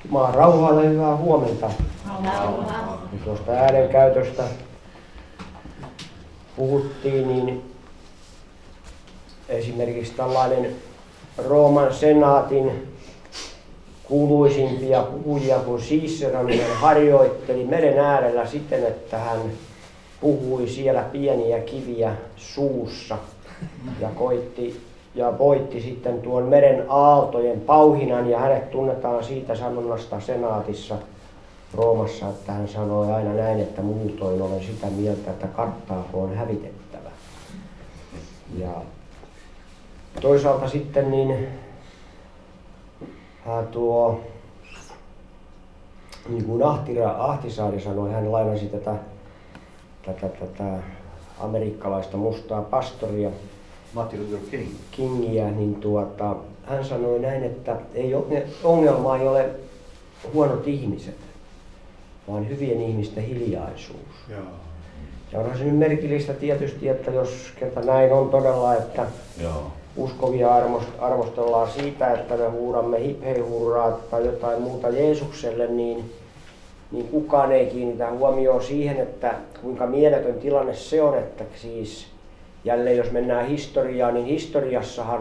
Maan rauhaa ja hyvää huomenta. Kun tuosta äänenkäytöstä puhuttiin, niin esimerkiksi tällainen Rooman senaatin kuuluisimpia puhujia, kun Cicero harjoitteli meren äärellä siten, että hän puhui siellä pieniä kiviä suussa ja voitti sitten tuon meren aaltojen pauhinan, ja hänet tunnetaan siitä sanonnasta senaatissa Roomassa, että hän sanoi aina näin, että muutoin olen sitä mieltä, että Karthago on hävitettävä. Ja toisaalta sitten niin kuin Ahtisaari sanoi, hän lainasi tätä amerikkalaista mustaa pastoria Martin Luther Kingiä, niin hän sanoi näin, että ongelma ei ole huonot ihmiset, vaan hyvien ihmisten hiljaisuus. Joo. Ja onhan se nyt merkillistä tietysti, että jos kerta näin on todella, että uskovia arvostellaan siitä, että me huudamme hip hei hurraa tai jotain muuta Jeesukselle, niin kukaan ei kiinnitä huomioon siihen, että kuinka mieletön tilanne se on, että siis jälleen jos mennään historiaan, niin historiassahan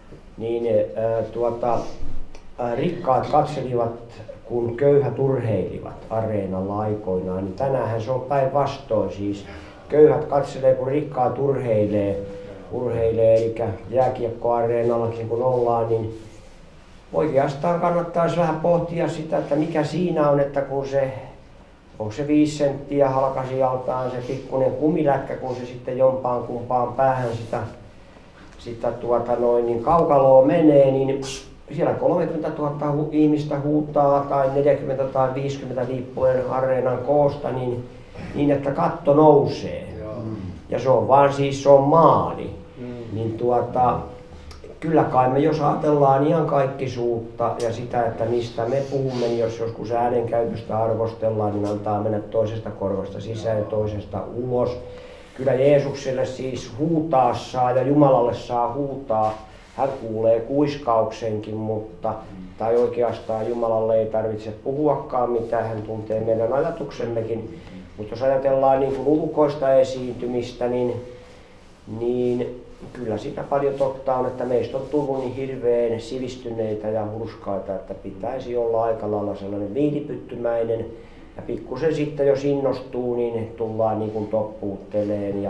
rikkaat katselivat, kun köyhät urheilivat areenalla aikoinaan, niin tänäänhän se on päinvastoin, siis köyhät katselee, kun rikkaat urheilee, eli jääkiekkoareenallakin kun ollaan, niin oikeastaan kannattaisi vähän pohtia sitä, että mikä siinä on, että kun onko se 5 senttiä halkasi altaan se pikkuinen kumilätkä, kun se sitten jompaan kumpaan päähän sitä niin kaukaloa menee, niin siellä 30 000 ihmistä huutaa tai 40 tai 50 riippuen areenan koosta, niin että katto nousee. Ja se on vaan siis se on maali. Niin kyllä kai me jos ajatellaan iankaikkisuutta ja sitä, että mistä me puhumme, niin jos joskus äänenkäytöstä arvostellaan, niin antaa mennä toisesta korvasta sisään ja toisesta ulos. Kyllä Jeesukselle siis huutaa saa ja Jumalalle saa huutaa. Hän kuulee kuiskauksenkin, tai oikeastaan Jumalalle ei tarvitse puhuakaan mitään, hän tuntee meidän ajatuksemmekin. Mutta jos ajatellaan niin kuin ulkoista esiintymistä, niin kyllä sitä paljon totta on, että meistä on tullut niin hirveän sivistyneitä ja hurskaita, että pitäisi olla aika lailla sellainen viilipyttymäinen. Ja pikkusen sitten jos innostuu, niin tullaan niin kuin toppuutteleen.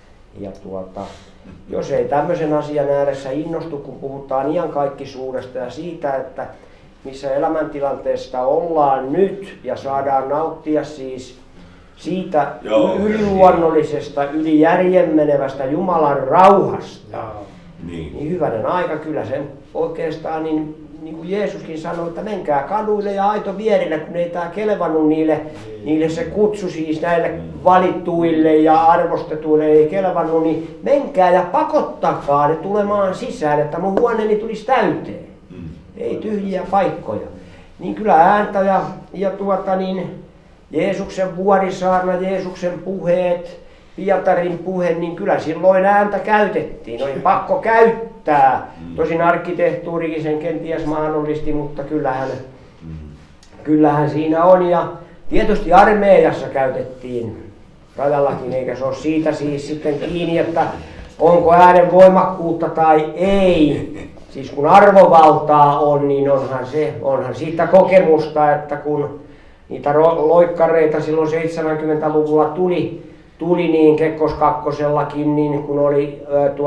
Jos ei tämmöisen asian ääressä innostu, kun puhutaan iankaikkisuudesta ja siitä, että missä elämäntilanteesta ollaan nyt ja saadaan nauttia siis siitä yliluonnollisesta, yli järjen menevästä Jumalan rauhasta, niin hyvänen aika kyllä sen oikeastaan, niin kuin Jeesuskin sanoi, että menkää kaduille ja aito vierille, kun ei tämä kelvannut niille se kutsu siis näille valittuille ja arvostetuille ei kelvannut, niin menkää ja pakottakaa ne tulemaan sisään, että mun huoneeni tulisi täyteen. Ei tyhjiä paikkoja. Niin kyllä ääntä ja Jeesuksen vuorisaarna, Jeesuksen puheet, Pietarin puhe, niin kyllä silloin ääntä käytettiin. Oli pakko käyttää. Tosin arkkitehtuurikin sen kenties mahdollisti, mutta kyllähän siinä on. Ja tietysti armeijassa käytettiin rajallakin, eikä se ole siitä siis sitten kiinni, että onko äänen voimakkuutta tai ei. Siis kun arvovaltaa on, niin onhan siitä kokemusta, että kun niitä loikkareita silloin 70-luvulla tuli niin Kekkos kakkosellakin, niin kun oli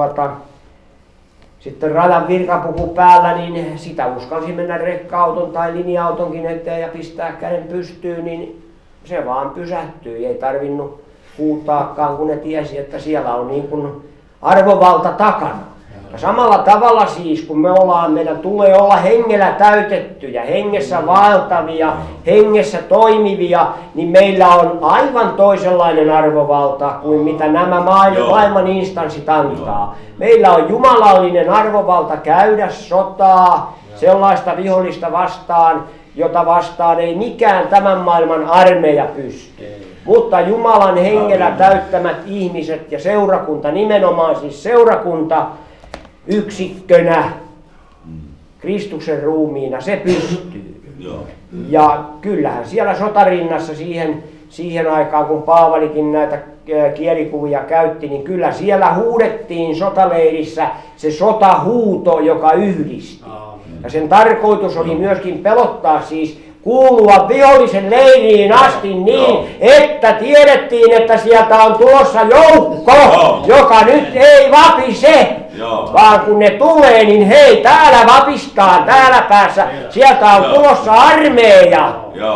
sitten radan virkapuku päällä, niin sitä uskalsi mennä rekka-auton tai linja-autonkin eteen ja pistää käden pystyyn, niin se vaan pysähtyi. Ei tarvinnut huutaakaan, kun ne tiesi, että siellä on niin kuin arvovalta takana. Ja samalla tavalla siis, kun meidän tulee olla hengellä täytettyjä, hengessä vaeltavia, hengessä toimivia, niin meillä on aivan toisenlainen arvovalta kuin mitä nämä maailman instanssit antaa. Meillä on jumalallinen arvovalta käydä sotaa sellaista vihollista vastaan, jota vastaan ei mikään tämän maailman armeija pysty. Mutta Jumalan hengellä täyttämät ihmiset ja seurakunta, nimenomaan siis seurakunta, yksikkönä, Kristuksen ruumiina, se pystyy. Joo. Ja kyllähän siellä sotarinnassa siihen aikaan, kun Paavalikin näitä kielikuvia käytti, niin kyllä siellä huudettiin sotaleirissä se sotahuuto, joka yhdisti. Ja sen tarkoitus oli myöskin pelottaa siis kuulua vihollisen leiriin asti niin, että tiedettiin, että sieltä on tulossa joukko, joka nyt ei vapise. Vaan kun ne tulee, niin hei, täällä vapistaan, täällä päässä, sieltä on tulossa armeija.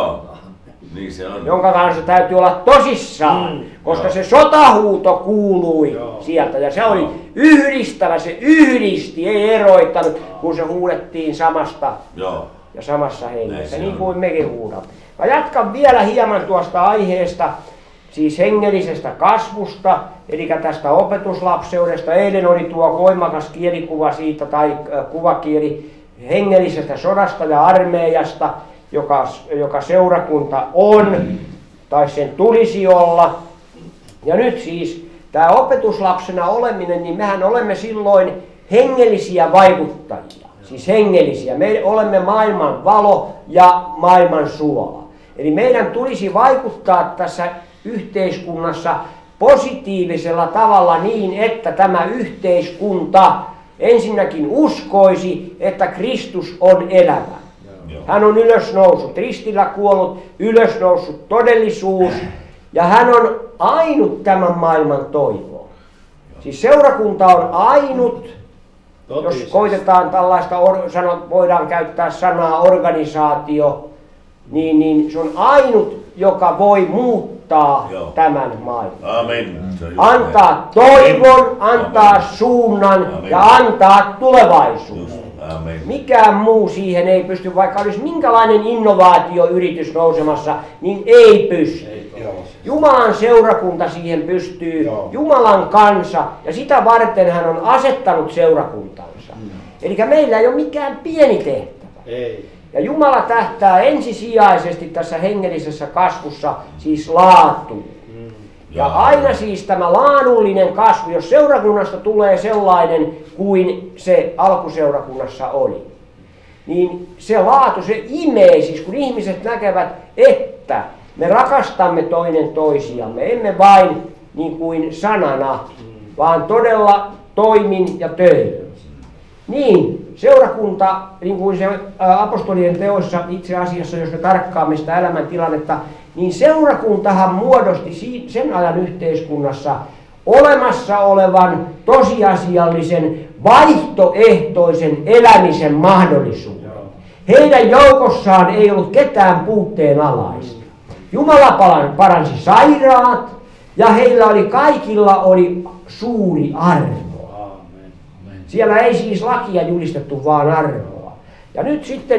Niin se on. Jonka kanssa täytyy olla tosissaan, koska se sotahuuto kuului sieltä ja se oli yhdistävä, se yhdisti, ei eroittanut, kun se huudettiin samasta ja samassa hengessä, niin kuin mekin huudamme. Mä jatkan vielä hieman tuosta aiheesta, siis hengellisestä kasvusta, eli tästä opetuslapseudesta. Eilen oli tuo voimakas kielikuva siitä, tai kuvakieli hengellisestä sodasta ja armeijasta, joka seurakunta on, tai sen tulisi olla. Ja nyt siis tämä opetuslapsena oleminen, niin mehän olemme silloin hengellisiä vaikuttajia. Siis hengellisiä. Me olemme maailman valo ja maailman suola. Eli meidän tulisi vaikuttaa tässä yhteiskunnassa positiivisella tavalla niin, että tämä yhteiskunta ensinnäkin uskoisi, että Kristus on elävä. Hän on ylösnoussut, ristillä kuollut, ylösnoussut todellisuus, ja hän on ainut tämän maailman toivo. Siis seurakunta on ainut, jos koitetaan tällaista, voidaan käyttää sanaa organisaatio, niin se on ainut, joka voi muuttaa tämän maailman. Amen. Antaa toivon, antaa suunnan ja antaa tulevaisuuden. Amen. Mikään muu siihen ei pysty, vaikka olisi minkälainen innovaatioyritys nousemassa, niin ei pysty. Jumalan seurakunta siihen pystyy, Jumalan kansa, ja sitä varten hän on asettanut seurakuntansa. Eli meillä ei ole mikään pieni tehtävä. Ei. Ja Jumala tähtää ensisijaisesti tässä hengellisessä kasvussa siis laatuun. Ja aina siis tämä laadullinen kasvu, jos seurakunnasta tulee sellainen kuin se alkuseurakunnassa oli, niin se laatu, se imee, siis kun ihmiset näkevät, että me rakastamme toinen toisiamme, emme vain niin kuin sanana, vaan todella toimin ja töin. Niin, seurakunta, niin kuin se apostolien teoissa itse asiassa, jos me tarkkaamme sitä elämäntilannetta, niin seurakuntahan muodosti sen ajan yhteiskunnassa olemassa olevan tosiasiallisen vaihtoehtoisen elämisen mahdollisuuden. Heidän joukossaan ei ollut ketään puutteen alaista. Jumala paransi sairaat ja heillä oli kaikilla oli suuri arvo. Siellä ei siis lakia julistettu, vaan arvoa. Ja nyt sitten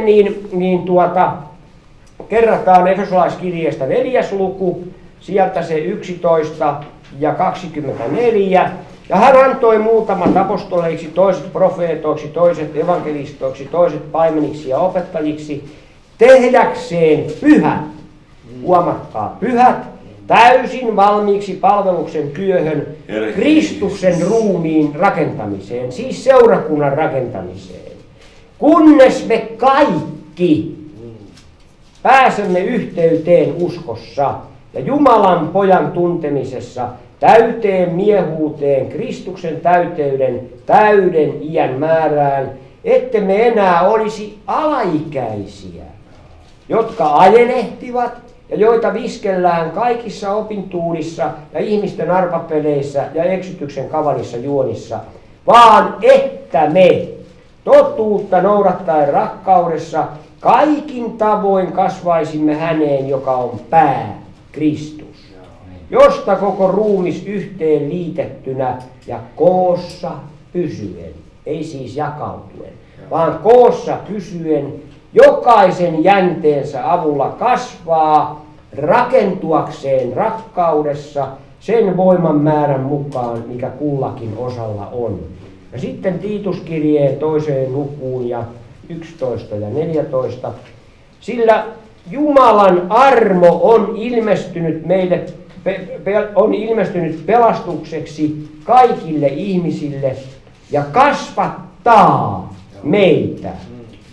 kerrataan Efesolaiskirjeestä 4. luku, sieltä se 11 ja 24. Ja hän antoi muutamat apostoleiksi, toiset profeetoiksi, toiset evankelistoiksi, toiset paimeniksi ja opettajiksi, tehdäkseen pyhät, huomatkaa, pyhät, täysin valmiiksi palveluksen työhön, Kristuksen ruumiin rakentamiseen, siis seurakunnan rakentamiseen. Kunnes me kaikki pääsemme yhteyteen uskossa ja Jumalan pojan tuntemisessa täyteen miehuuteen, Kristuksen täyden iän määrään, ette me enää olisi alaikäisiä, jotka ajelehtivat ja joita viskellään kaikissa opintuulissa ja ihmisten arpapeleissä ja eksytyksen kavalissa juonissa, vaan että me totuutta noudattaen rakkaudessa kaikin tavoin kasvaisimme häneen, joka on pää, Kristus, josta koko ruumis yhteen liitettynä ja koossa pysyen, ei siis jakautuen, vaan koossa pysyen, jokaisen jänteensä avulla kasvaa rakentuakseen rakkaudessa sen voiman määrän mukaan, mikä kullakin osalla on. Ja sitten Tiituskirjeen 2. lukuun ja 11 ja 14. Sillä Jumalan armo on ilmestynyt meille, on ilmestynyt pelastukseksi kaikille ihmisille ja kasvattaa meitä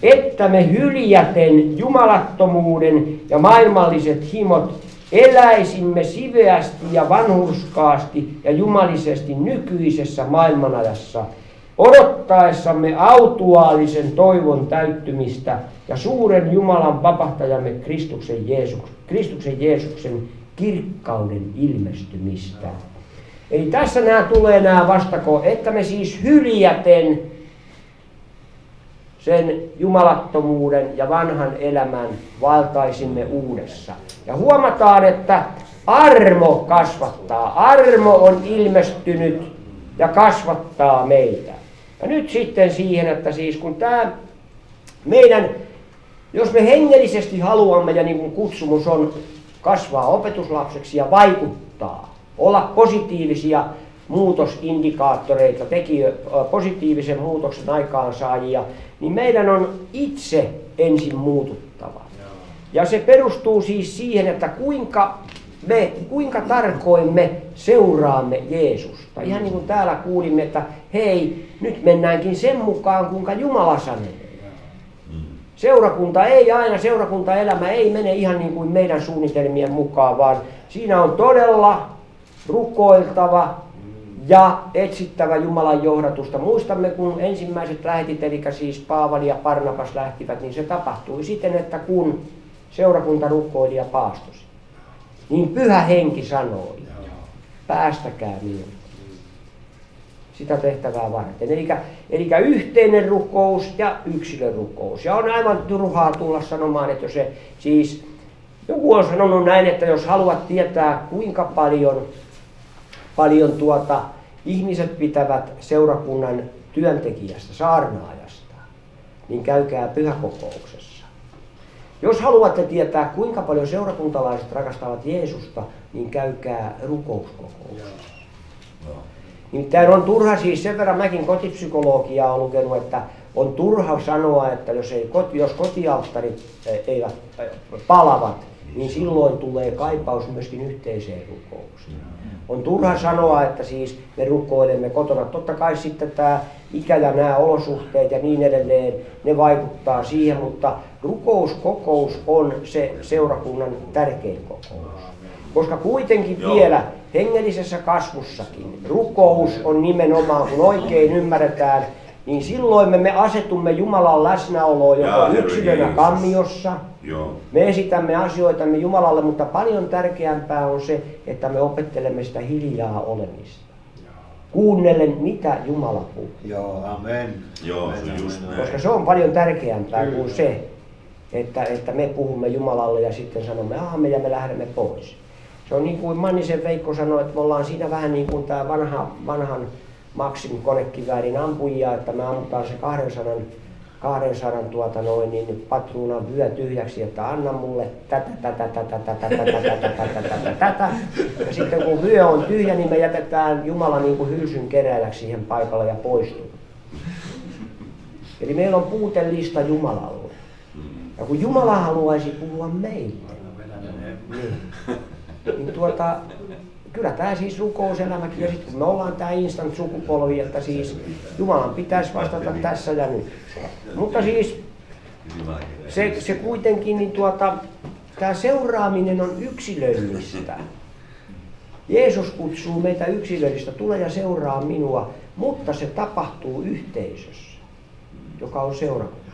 että me hyljäten jumalattomuuden ja maailmalliset himot eläisimme siveästi ja vanhurskaasti ja jumalisesti nykyisessä maailmanajassa, odottaessamme autuaalisen toivon täyttymistä ja suuren Jumalan vapahtajamme Kristuksen Jeesuksen kirkkauden ilmestymistä. Eli tässä tulee nämä vastako, että me siis hyljäten sen jumalattomuuden ja vanhan elämän valtaisimme uudessa. Ja huomataan, että armo kasvattaa. Armo on ilmestynyt ja kasvattaa meitä. Ja nyt sitten siihen, että siis kun tämä meidän, jos me hengellisesti haluamme, ja niin kuin kutsumus on, kasvaa opetuslapseksi ja vaikuttaa, olla positiivisia muutosindikaattoreita, positiivisen muutoksen aikaansaajia, niin meidän on itse ensin muututtava. Ja se perustuu siis siihen, että kuinka tarkoin me seuraamme Jeesusta. Ihan niin kuin täällä kuulimme, että hei, nyt mennäänkin sen mukaan, kuinka Jumala sanoo. Seurakuntaelämä ei mene ihan niin kuin meidän suunnitelmien mukaan, vaan siinä on todella rukoiltava ja etsittävä Jumalan johdatusta. Muistamme, kun ensimmäiset lähetit, eli siis Paavali ja Barnabas lähtivät, niin se tapahtui siten, että kun seurakunta rukoili ja paastosi, niin Pyhä Henki sanoi, päästäkää minut sitä tehtävää varten. Eli yhteinen rukous ja yksilön rukous. Ja on aivan turhaa tulla sanomaan, että jos se siis, joku on sanonut näin, että jos haluat tietää kuinka paljon ihmiset pitävät seurakunnan työntekijästä, saarnaajasta, niin käykää pyhäkokouksessa. Jos haluatte tietää kuinka paljon seurakuntalaiset rakastavat Jeesusta, niin käykää rukouskokouksessa. Nimittäin on turha, siis sen verran mäkin kotipsykologiaa olen lukenut, että on turha sanoa, että jos kotialttarit eivät palavat, niin silloin tulee kaipaus myöskin yhteiseen rukoukseen. On turha sanoa, että siis me rukoilemme kotona. Totta kai sitten tämä ikä ja nämä olosuhteet ja niin edelleen, ne vaikuttaa siihen, mutta rukouskokous on se seurakunnan tärkein kokous. Koska kuitenkin vielä hengellisessä kasvussakin rukous on nimenomaan, kun oikein ymmärretään, niin silloin me asetumme Jumalan läsnäoloon joko yksilönä kammiossa. Me esitämme asioitamme Jumalalle, mutta paljon tärkeämpää on se, että me opettelemme sitä hiljaa olemista. Kuunnellen, mitä Jumala puhuu. Joo, amen. Joo, se on just näin. Koska se on paljon tärkeämpää kuin se, että me puhumme Jumalalle ja sitten sanomme aamen ja me lähdemme pois. Se on niin kuin Mannisen Veikko sanoi, että me ollaan siinä vähän niin kuin tämä vanhan Maxim konekiväärin ampujia, että me ammutaan se 200 niin patruunan vyö tyhjäksi, että anna mulle tätä. Ja sitten kun vyö on tyhjä, niin me jätetään Jumala niin kuin hylsyn keräiläksi siihen paikalle ja poistuu. Eli meillä on puutelista Jumalalle. Ja kun Jumala haluaisi puhua meille, niin kyllä tämä siis rukouselämäkin, ja sitten kun me ollaan tämä instant sukupolvi, että siis Jumalan pitäisi vastata tässä ja nyt. Mutta siis se kuitenkin, niin tämä seuraaminen on yksilöllistä. Jeesus kutsuu meitä yksilöllistä, tule ja seuraa minua, mutta se tapahtuu yhteisössä, joka on seurakunta.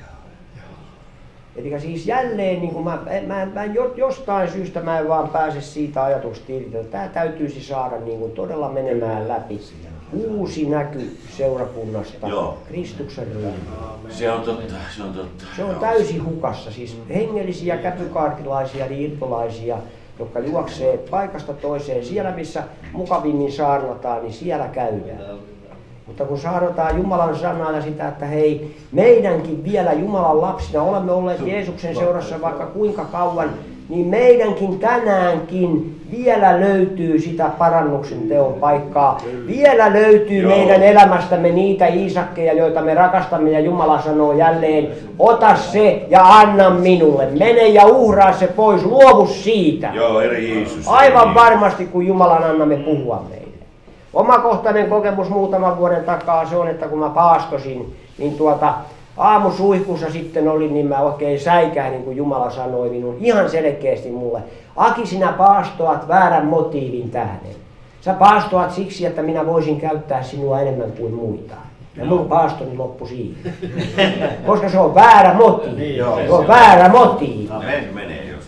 Eli siis jälleen, niin jostain syystä mä en vaan pääse siitä ajatuksesta irti, että tämä täytyisi saada niin kuin todella menemään läpi. Uusi näky seurakunnasta, Kristuksen ryhmä. Se on totta, se on totta. Se on täysin hukassa, siis hengellisiä käpykaartilaisia, liittolaisia, jotka juoksee paikasta toiseen. Siellä missä mukavimmin saarnataan, niin siellä käydään. Mutta kun saarnataan Jumalan sanaa ja sitä, että hei, meidänkin vielä Jumalan lapsina, olemme olleet Jeesuksen seurassa vaikka kuinka kauan, niin meidänkin tänäänkin vielä löytyy sitä parannuksen teon paikkaa. Vielä löytyy meidän elämästämme niitä Iisakkeja, joita me rakastamme, ja Jumala sanoo jälleen, ota se ja anna minulle. Mene ja uhraa se pois, luovu siitä. Joo, eri Jeesus. Aivan varmasti, kun Jumalan annamme puhua meille. Omakohtainen kokemus muutaman vuoden takaa se on, että kun mä paastosin, niin aamusuihkussa sitten olin, niin mä oikein säikähdin, kun Jumala sanoi minun ihan selkeästi mulle: Aki, sinä paastoat väärän motiivin tähden. Sä paastoat siksi, että minä voisin käyttää sinua enemmän kuin muita. Ja mun paastoni loppui siihen. Koska se on väärä motiivi. Se on väärä motiivi. Menee jos.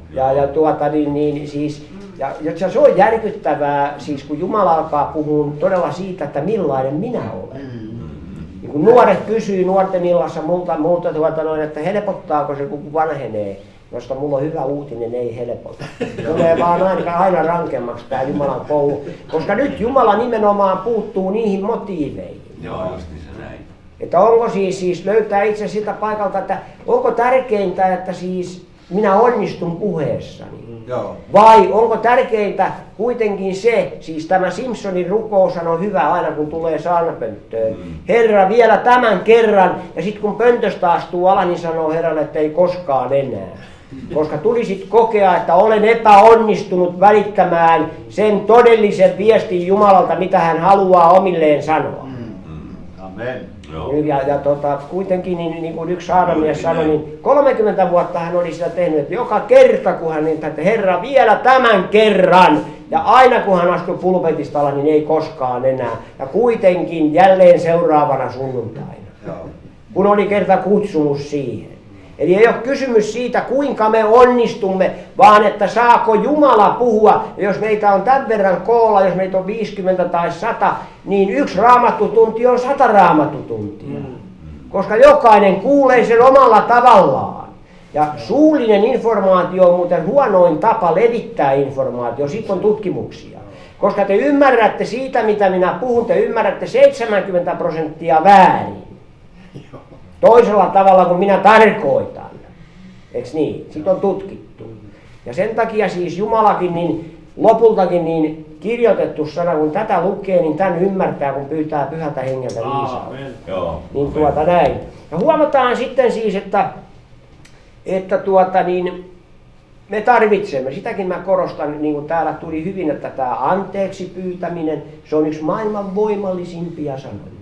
Ja se on järkyttävää, siis kun Jumala alkaa puhua todella siitä, että millainen minä olen. Niin kun nuoret kysyy nuorten illassa multa että helpottaako se, kun vanhenee. Josta mulla on hyvä uutinen, ei helpota. Tulee vaan aina rankemmaksi tämä Jumalan koulu. Koska nyt Jumala nimenomaan puuttuu niihin motiiveihin. Joo, just niin se näin. Että onko siis löytää itse sitä paikalta, että onko tärkeintä, että siis minä onnistun puheessani? Vai onko tärkeintä kuitenkin se, siis tämä Simpsonin rukous on hyvä aina kun tulee saarnapönttöön. Herra, vielä tämän kerran, ja sitten kun pöntöstä astuu ala, niin sanoo Herralle, että ei koskaan enää. Koska tulisit kokea, että olen epäonnistunut välittämään sen todellisen viestin Jumalalta, mitä hän haluaa omilleen sanoa. Amen. Kuitenkin niin kuin yksi saarnamies sanoi, niin 30 vuotta hän oli sitä tehnyt, että joka kerta kun hän niin, että Herra, vielä tämän kerran. Ja aina kun hän astui pulpetista alla, niin ei koskaan enää. Ja kuitenkin jälleen seuraavana sunnuntaina, kun oli kerta kutsumus siihen. Eli ei ole kysymys siitä, kuinka me onnistumme, vaan että saako Jumala puhua. Ja jos meitä on tämän verran koolla, jos meitä on 50 tai 100, niin 1 raamattutunti on 100 raamattutuntia. Koska jokainen kuulee sen omalla tavallaan. Ja suullinen informaatio on muuten huonoin tapa levittää informaatio, siitä on tutkimuksia. Koska te ymmärrätte siitä, mitä minä puhun, te ymmärrätte 70% väärin. Toisella tavalla kuin minä tarkoitan. Eiks niin? Siitä on tutkittu. Ja sen takia siis Jumalakin niin lopultakin niin kirjoitettu sana, kun tätä lukee, niin tämän ymmärtää, kun pyytää Pyhältä Hengeltä viisautta. Niin näin. Ja huomataan sitten siis, että me tarvitsemme, sitäkin mä korostan, niin kuin täällä tuli hyvin, että tämä anteeksi pyytäminen, se on yksi maailman voimallisimpia sanoja.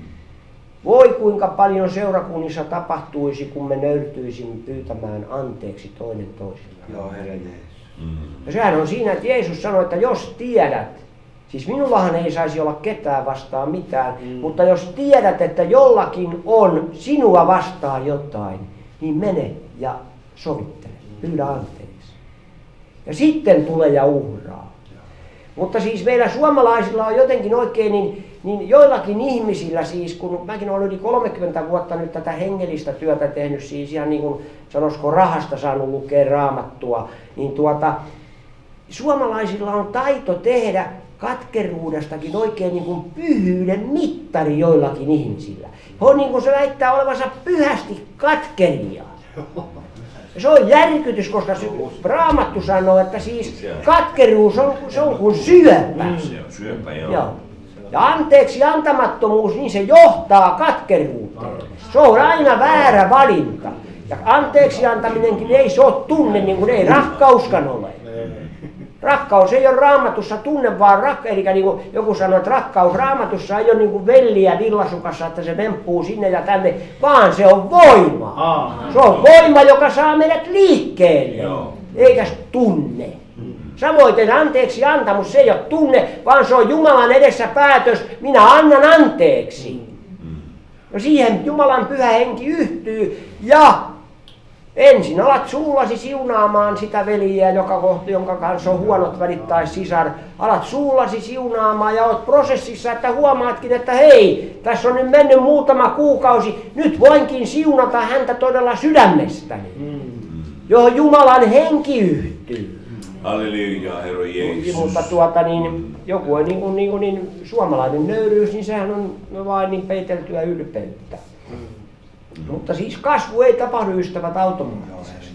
Voi kuinka paljon seurakunnissa tapahtuisi, kun me nöyrtyisimme pyytämään anteeksi toinen toisille. Joo, Herra Jeesus. Ja sehän on siinä, että Jeesus sanoi, että jos tiedät, siis minullahan ei saisi olla ketään vastaan mitään, mutta jos tiedät, että jollakin on sinua vastaan jotain, niin mene ja sovittele, pyydä anteeksi. Ja sitten tule ja uhraa. Mutta siis meillä suomalaisilla on jotenkin oikein, niin joillakin ihmisillä siis, kun mäkin olen yli 30 vuotta nyt tätä hengellistä työtä tehnyt, siis ihan niin kuin sanoisiko rahasta saanut lukea raamattua, niin suomalaisilla on taito tehdä katkeruudestakin oikein niin kuin pyhyyden mittari joillakin ihmisillä. He on niin kuin se väittää olevansa pyhästi katkeria. Se on järkytys, koska Raamattu sanoo, että siis katkeruus on kuin syöpä. Syöpä, joo. Ja anteeksi antamattomuus, niin se johtaa katkeruuteen. Se on aina väärä valinta. Ja anteeksi antaminenkin ei se ole tunne, niin kuin ei rakkauskaan ole. Rakkaus ei ole Raamatussa tunne, vaan eli niin kuin joku sanoo, että rakkaus Raamatussa ei ole niin kuin velliä villasukassa, että se vemppuu sinne ja tänne, vaan se on voima. Se on voima, joka saa meidät liikkeelle, eikä tunne. Samoin anteeksi antamus, se ei ole tunne, vaan se on Jumalan edessä päätös, minä annan anteeksi. Ja siihen Jumalan pyhä henki yhtyy ja ensin alat suullasi siunaamaan sitä veliä, jonka kanssa on huonot välit tai sisar. Alat suullasi siunaamaan ja olet prosessissa, että huomaatkin, että hei, tässä on nyt mennyt muutama kuukausi, nyt voinkin siunata häntä todella sydämestäni, johon Jumalan henki yhtyy. Halleluja, Herra Jeesus. Mutta joku on niin suomalainen nöyryys, niin sehän on vain niin peiteltyä ylpeyttä. Mutta siis kasvu ei tapahdu, ystävät, automaattisesti.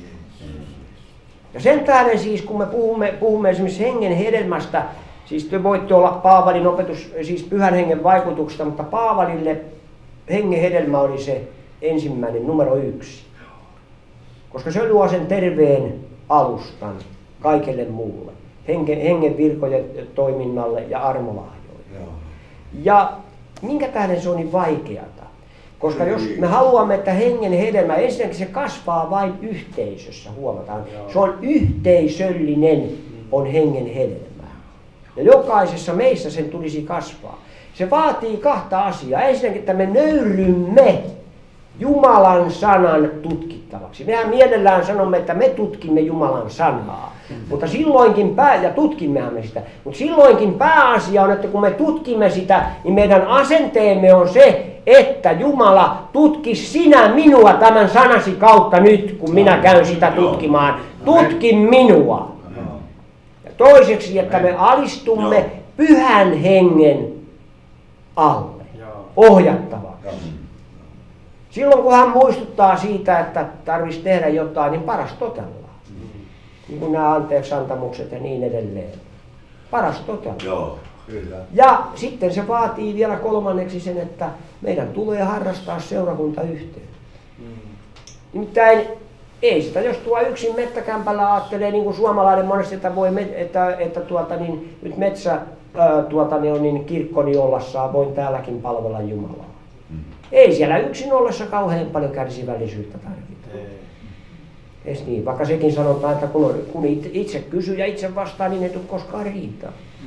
Ja sen tähden siis, kun me puhumme esimerkiksi hengen hedelmästä, siis te voitte olla Paavalin opetus, siis pyhän hengen vaikutuksesta, mutta Paavalille hengen hedelmä oli se ensimmäinen, numero 1. Koska se luo sen terveen alustan kaikelle muulle. Hengen virkojen toiminnalle ja armolahjoille. Ja minkä tähden se on niin vaikeata? Koska jos me haluamme, että hengen hedelmä, ensinnäkin se kasvaa vain yhteisössä, huomataan. Se on yhteisöllinen, on hengen hedelmä. Ja jokaisessa meissä sen tulisi kasvaa. Se vaatii kahta asiaa. Ensinnäkin, että me nöyrymme Jumalan sanan tutkittavaksi. Mehän mielellään sanomme, että me tutkimme Jumalan sanaa. Mutta silloinkin ja tutkimmehan me sitä. Mutta silloinkin pääasia on, että kun me tutkimme sitä, niin meidän asenteemme on se, että Jumala, tutki sinä minua tämän sanasi kautta nyt, kun minä käyn sitä tutkimaan. Tutki minua. Ja toiseksi, että me alistumme Pyhän Hengen alle, ohjattavaksi. Silloin kun hän muistuttaa siitä, että tarvitsisi tehdä jotain, niin paras totellaan. Niin kuin nämä anteeksiantamukset ja niin edelleen. Paras totellaan. Joo, kyllä. Ja sitten se vaatii vielä kolmanneksi sen, että meidän tulee harrastaa seurakuntayhteyttä. Nimittäin ei sitä, jos tuo yksin mettäkämpällä ajattelee, niin kuin suomalainen monesti, että nyt metsä niin kirkkoni ollassaan voin täälläkin palvella Jumalaa. Ei siellä yksin ollessa kauhean paljon kärsivällisyyttä tarvita. Ees niin, vaikka sekin sanotaan, että kun itse kysyy ja itse vastaa, niin ei tule koskaan riittää.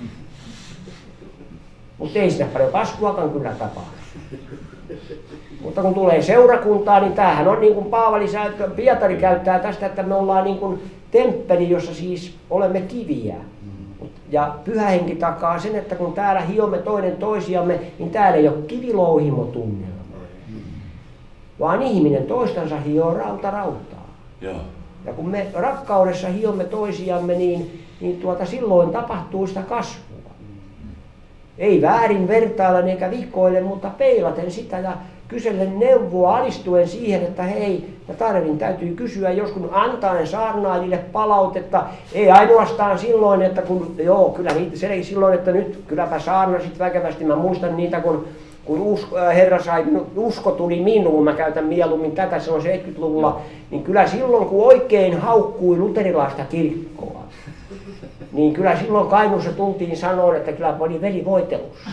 Mutta ei sitä paljon kasvuakaan kyllä tapahdu. Mutta kun tulee seurakuntaa, niin tämähän on niin kuin Pietari käyttää tästä, että me ollaan niin kuin temppeli, jossa siis olemme kiviä. Ja Pyhä Henki takaa sen, että kun täällä hiomme toinen toisiamme, niin täällä ei ole kivilouhimotunnelma. Vaan ihminen toistansa hioo rautaa. Ja kun me rakkaudessa hiomme toisiamme, niin silloin tapahtuu sitä kasvua. Ei väärin vertaillen eikä vikoille, mutta peilaten sitä ja kysellen neuvoa alistuen siihen, että hei, täytyy kysyä joskus antaen saarnaajille palautetta. Ei ainoastaan silloin, että kyllä niitä silloin, että nyt kylläpä saarnasit väkevästi. Mä muistan niitä, kun Herra usko tuli minuun, mä käytän mieluummin tätä, se on 70-luvulla, niin kyllä silloin kun oikein haukkui luterilaista kirkkoa, niin kyllä silloin Kainuussa tultiin sanoa, että kyllä oli veli voitelussa.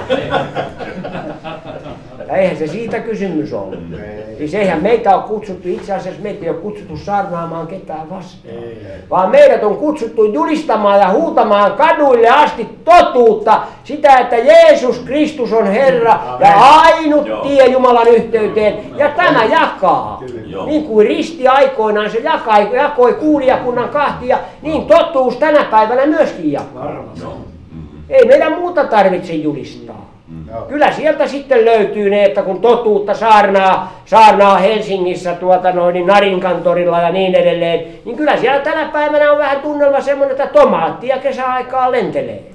Ja eihän se siitä kysymys ollut. Siis eihän meitä ole kutsuttu, itse asiassa meitä ei ole kutsuttu saarnaamaan ketään vastaan. Vaan meidät on kutsuttu julistamaan ja huutamaan kaduille asti totuutta. Sitä, että Jeesus Kristus on Herra ja ainut tie Jumalan yhteyteen. Ja tämä jakaa. Niin kuin risti aikoinaan se jakoi kuulijakunnan kahtia, niin totuus tänä päivänä myöskin jakaa. Ei meidän muuta tarvitse julistaa. Kyllä sieltä sitten löytyy ne, että kun totuutta saarnaa Helsingissä Narinkantorilla ja niin edelleen, niin kyllä siellä tänä päivänä on vähän tunnelma semmoinen, että tomaattia kesäaikaa lentelee.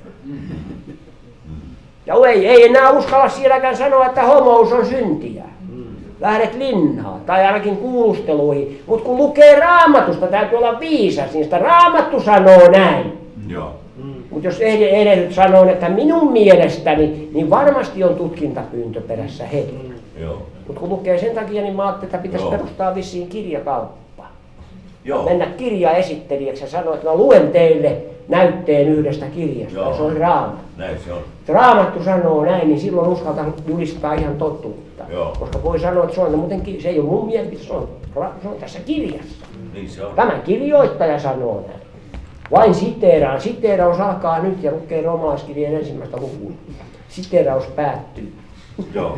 Ja ei enää uskalla sielläkään sanoa, että homous on syntiä. Lähdet linnaan tai ainakin kuulusteluihin, mutta kun lukee Raamatusta, täytyy olla viisas, niin sitä Raamattu sanoo näin. Mutta jos edellyt sanoo, että minun mielestäni, niin varmasti on tutkintapyyntö perässä heti. Mutta kun lukee sen takia, niin mä ajattelin, että pitäisi perustaa vissiin kirjakauppa. Mennä kirjaesittelijäksi ja sanoa, että mä luen teille näytteen yhdestä kirjasta. Ja se on Raamattu. Näin se on. Raamattu sanoo näin, niin silloin uskaltaa julistaa ihan totuutta. Koska voi sanoa, että se ei ole mun mielipide, se on tässä kirjassa. Niin se on. Tämä kirjoittaja sanoo näin. Vain siteeraan. Siteeraus alkaa nyt ja lukee roomalaiskirjeen ensimmäistä lukua. Siteeraus päättyy. Joo.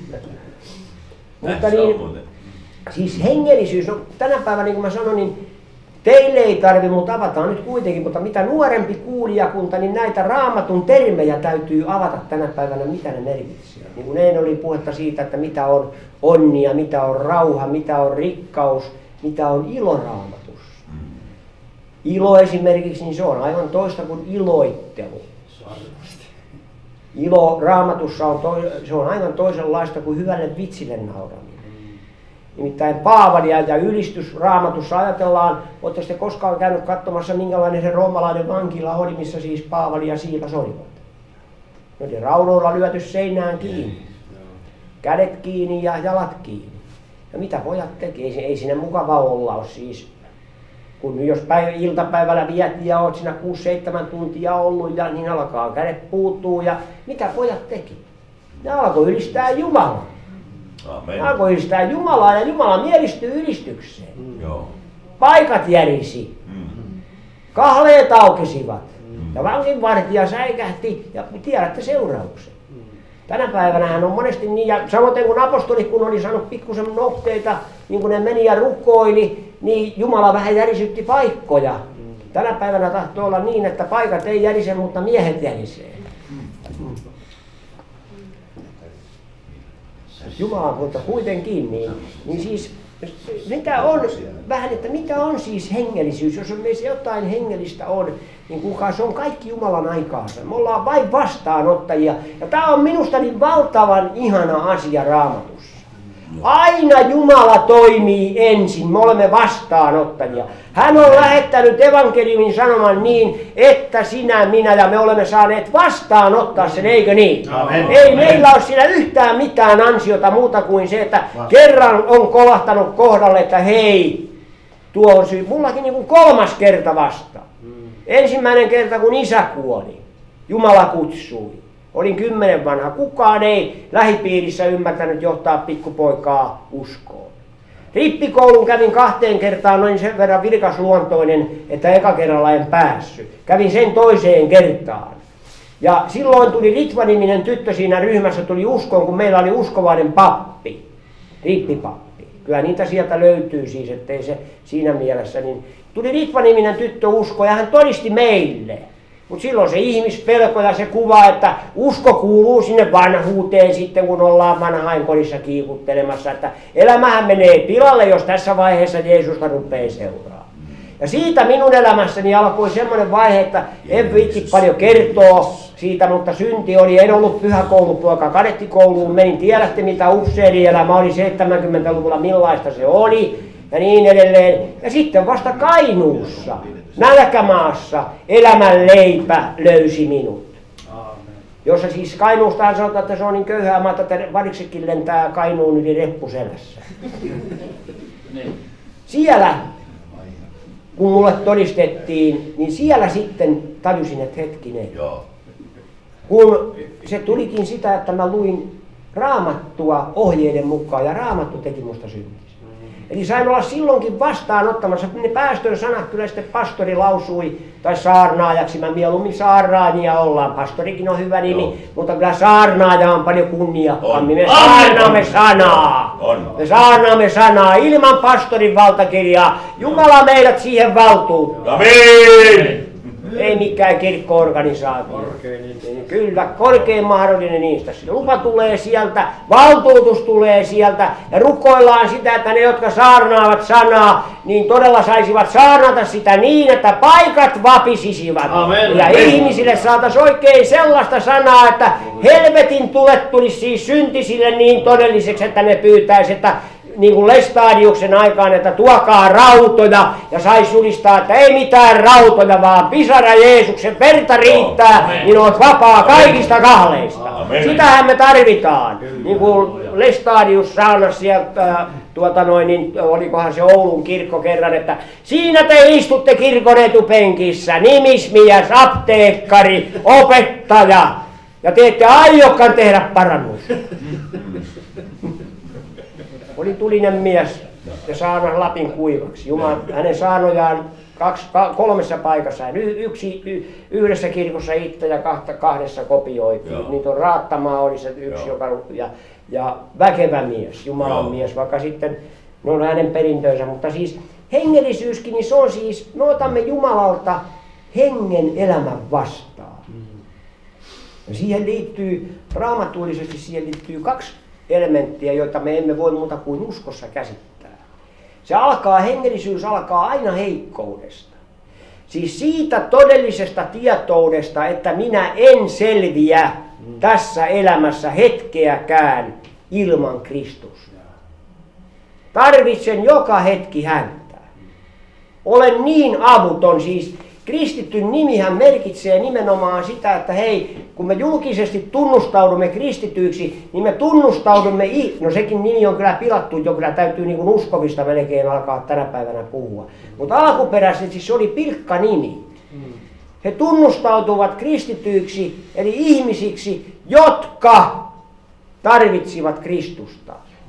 Mutta siis hengellisyys on tänä päivänä, niin kuin mä sanoin, niin teille ei tarvitse, mutta avataan nyt kuitenkin, mutta mitä nuorempi kuulijakunta, niin näitä Raamatun termejä täytyy avata tänä päivänä, mitä ne merkitsevät. Niin kuin eilen oli puhetta siitä, että mitä on onnia, mitä on rauha, mitä on rikkaus, mitä on ilo Raamatussa. Ilo esimerkiksi, niin se on aivan toista kuin iloittelu. Ilo Raamatussa se on aivan toisenlaista kuin hyvälle vitsille nauraminen. Nimittäin Paavalia ja ylistys Raamatussa ajatellaan, oletteko te koskaan käynyt katsomassa, minkälainen se roomalainen vankila oli, missä siis Paavali ja Siilas olivat. Ne oli raudoilla lyöty seinään kiinni, kädet kiinni ja jalat kiinni. Ja mitä pojat teki? Ei siinä mukava olla ole siis. Kun jos iltapäivällä vietti ja olet siinä 6-7 tuntia ollut, ja niin alkaa kädet puuttuu ja mitä pojat teki? Ne alkoi ylistää Jumalaa. Amen. Alkoi ylistää Jumalaa ja Jumala mielistyi ylistykseen. Joo. Paikat järisi. Kahleet aukesivat. Ja vanginvartija säikähti ja tiedätte seurauksen. Tänä päivänähän on monesti niin, ja samoin kun apostolit, kun oli saanut pikkusen nokteita, niin kun ne meni ja rukoili, niin Jumala vähän järisytti paikkoja. Tänä päivänä tahtoo olla niin, että paikat ei järise, mutta miehet järisee. Jumala, mutta kuitenkin, niin siis mitä on, vähän, että mitä on siis hengellisyys, jos meissä jotain hengellistä on, niin kuulkaa, se on kaikki Jumalan aikaansa. Me ollaan vain vastaanottajia. Ja tämä on minusta niin valtavan ihana asia Raamatussa. Aina Jumala toimii ensin, me olemme vastaanottajia. Hän on lähettänyt evankeliumin sanoman niin, että sinä, minä ja me olemme saaneet vastaanottaa sen, eikö niin? Amen. Ei meillä ole siinä yhtään mitään ansiota muuta kuin se, että kerran on kolahtanut kohdalle, että hei, tuo on syy. Mullakin niin kuin 3. kerta vasta. Ensimmäinen kerta, kun isä kuoli, Jumala kutsui. Olin 10 vanha. Kukaan ei lähipiirissä ymmärtänyt johtaa pikkupoikaa uskoon. Rippikoulun kävin 2 kertaan, noin sen verran vilkasluontoinen, että eka kerralla en päässyt. Kävin sen toiseen kertaan. Ja silloin tuli Ritva-niminen tyttö siinä ryhmässä, tuli uskoon, kun meillä oli uskovainen pappi, rippipappi. Kyllä niitä sieltä löytyy siis, ettei se siinä mielessä. Niin tuli Ritva-niminen tyttö uskoon ja hän todisti meille. Mutta silloin se ihmispelko ja se kuva, että usko kuuluu sinne vanhuuteen sitten, kun ollaan vanhainkodissa kiikuttelemassa. Että elämähän menee pilalle, jos tässä vaiheessa Jeesusta rupeaa seuraamaan. Ja siitä minun elämässäni alkoi semmoinen vaihe, että en viitsi paljon kertoa siitä, mutta synti oli. En ollut pyhäkoulupoika, kadettikouluun menin. Tiedätte mitä upseerielämä oli 70-luvulla, millaista se oli ja niin edelleen. Ja sitten vasta Kainuussa, nälkämaassa, elämän leipä löysi minut. Jossa siis Kainuustahan sanotaan, että se on niin köyhää maata, että variksekin lentää Kainuun yli reppuselässä. Siellä, kun mulle todistettiin, niin siellä sitten tajusin, että hetkinen. Kun se tulikin sitä, että mä luin Raamattua ohjeiden mukaan ja Raamattu teki musta syntisen. Eli sain olla silloinkin vastaanottamassa. Ne päästön sanat kyllä sitten pastori lausui, tai saarnaajaksi, mä mieluummin saarnaajia ollaan. Pastorikin on hyvä nimi, mutta kyllä saarnaaja on paljon kunniakkaammin. Me saarnaamme sanaa. Me saarnaamme sanaa ilman pastorin valtakirjaa. Jumala meidät siihen valtuuttaa. Amen. Ei mikään kirkko-organisaatio. Kyllä, korkein mahdollinen niistä. Lupa tulee sieltä, valtuutus tulee sieltä ja rukoillaan sitä, että ne, jotka saarnaavat sanaa, niin todella saisivat saarnata sitä niin, että paikat vapisisivat. Amen. Ja ihmisille saataisiin oikein sellaista sanaa, että helvetin tulet tulisi siis syntisille niin todelliseksi, että ne pyytäisi, että niin kuin Lestadiuksen aikaan, että tuokaa rautoja ja saisi julistaa, että ei mitään rautoja, vaan pisara Jeesuksen verta riittää, niin olet vapaa kaikista kahleista. Amen. Sitähän me tarvitaan. Niin kuin Lestadius saunasi sieltä, niin olikohan se Oulun kirkko kerran, että siinä te istutte kirkon etupenkissä, nimismies, apteekkari, opettaja, ja te ette aiokaan tehdä parannusta. Oli tulinen mies ja saarnasi Lapin kuivaksi. Jumala, hänen saarnojaan 3 paikassa. Yhdessä kirkossa itse ja 2 kopioitiin. Niitä on Raattamaa oli se yksi, joka ja väkevä mies, Jumalan mies, vaikka sitten ne on hänen perintönsä. Mutta siis hengellisyyskin, niin se on siis, me otamme Jumalalta hengen elämän vastaan. Ja siihen liittyy, raamatullisesti siihen liittyy 2 elementtiä, joita me emme voi muuta kuin uskossa käsittää. Hengellisyys alkaa aina heikkoudesta. Siis siitä todellisesta tietoudesta, että minä en selviä tässä elämässä hetkeäkään ilman Kristusta. Tarvitsen joka hetki häntä. Olen niin avuton, siis kristityn nimihän merkitsee nimenomaan sitä, että hei, kun me julkisesti tunnustaudumme kristityiksi, niin me tunnustaudumme, no sekin nimi on kyllä pilattu jo, kyllä täytyy niin kuin uskovista melkein alkaa tänä päivänä puhua. Mutta alkuperäisesti se oli pilkka nimi. He tunnustautuvat kristityiksi, eli ihmisiksi, jotka tarvitsivat Kristusta.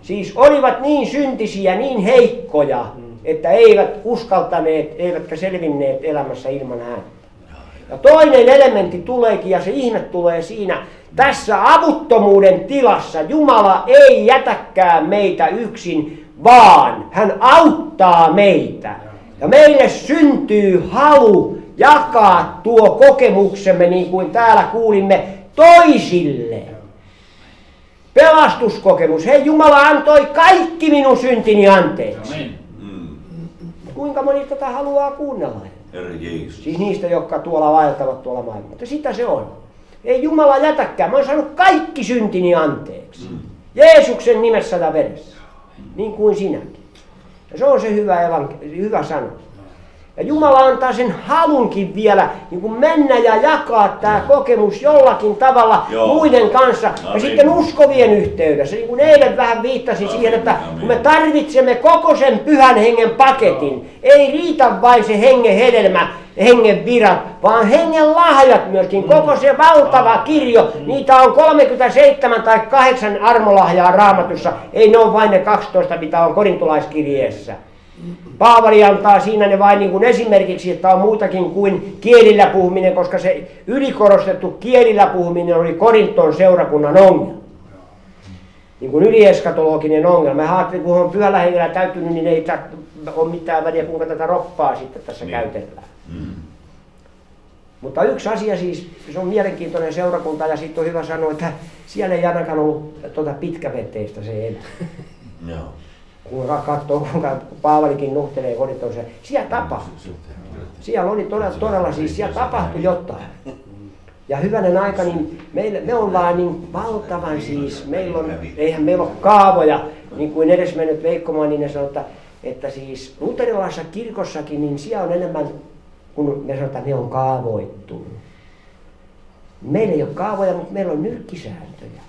Siis olivat niin syntisiä, niin heikkoja, että eivät uskaltaneet, eivätkä selvinneet elämässä ilman häntä. Ja toinen elementti tuleekin, ja se ihme tulee siinä, tässä avuttomuuden tilassa Jumala ei jätäkään meitä yksin, vaan hän auttaa meitä. Ja meille syntyy halu jakaa tuo kokemuksemme, niin kuin täällä kuulimme, toisille. Pelastuskokemus. Hei, Jumala antoi kaikki minun syntini anteeksi. Kuinka moni tätä haluaa kuunnella? Herra Jeesus. Siis niistä, jotka tuolla vaeltavat tuolla maailmassa. Mutta sitä se on. Ei Jumala jätäkään. Mä oon saanut kaikki syntini anteeksi. Jeesuksen nimessä ja veressä. Niin kuin sinäkin. Ja se on se hyvä sana. Ja Jumala antaa sen halunkin vielä niin kuin mennä ja jakaa tämä kokemus jollakin tavalla muiden kanssa. Ja sitten uskovien yhteydessä, niin kuin eilen vähän viittasin siihen, että kun me tarvitsemme koko sen pyhän hengen paketin, ei riitä vain se hengen hedelmä, hengen virat, vaan hengen lahjat myöskin. Koko se valtava kirjo, niitä on 37 tai 8 armolahjaa Raamatussa, ei ne ole vain ne 12, mitä on korintolaiskirjeessä. Paavali antaa siinä ne vain niin kuin esimerkiksi, että on muutakin kuin kielillä puhuminen, koska se ylikorostettu kielillä puhuminen oli Korinton seurakunnan ongelma. Niin kuin ylieskatologinen ongelma. Mä ajattelin, kun on pyhällä hengellä täytynyt, niin ei ole mitään väliä, kuinka tätä roppaa sitten tässä käytellään. Mutta yksi asia siis, se on mielenkiintoinen seurakunta ja siitä on hyvä sanoa, että siellä ei ainakaan ollut pitkävetteistä se elämä. Kun katsoo, kuinka Paavalikin nuhtelee Korintonsa, siellä tapahtui. Siellä oli todella siis, siellä tapahtui jotain. Ja hyvänen aika, niin me ollaan niin valtavan siis, eihän meillä ole kaavoja, niin kuin edesmennyt Veikko Manninen sanoi, että siis luterilaisessa kirkossakin, niin siellä on enemmän, kun me sanotaan, ne on kaavoittunut. Meillä ei ole kaavoja, mutta meillä on nyrkkisääntöjä,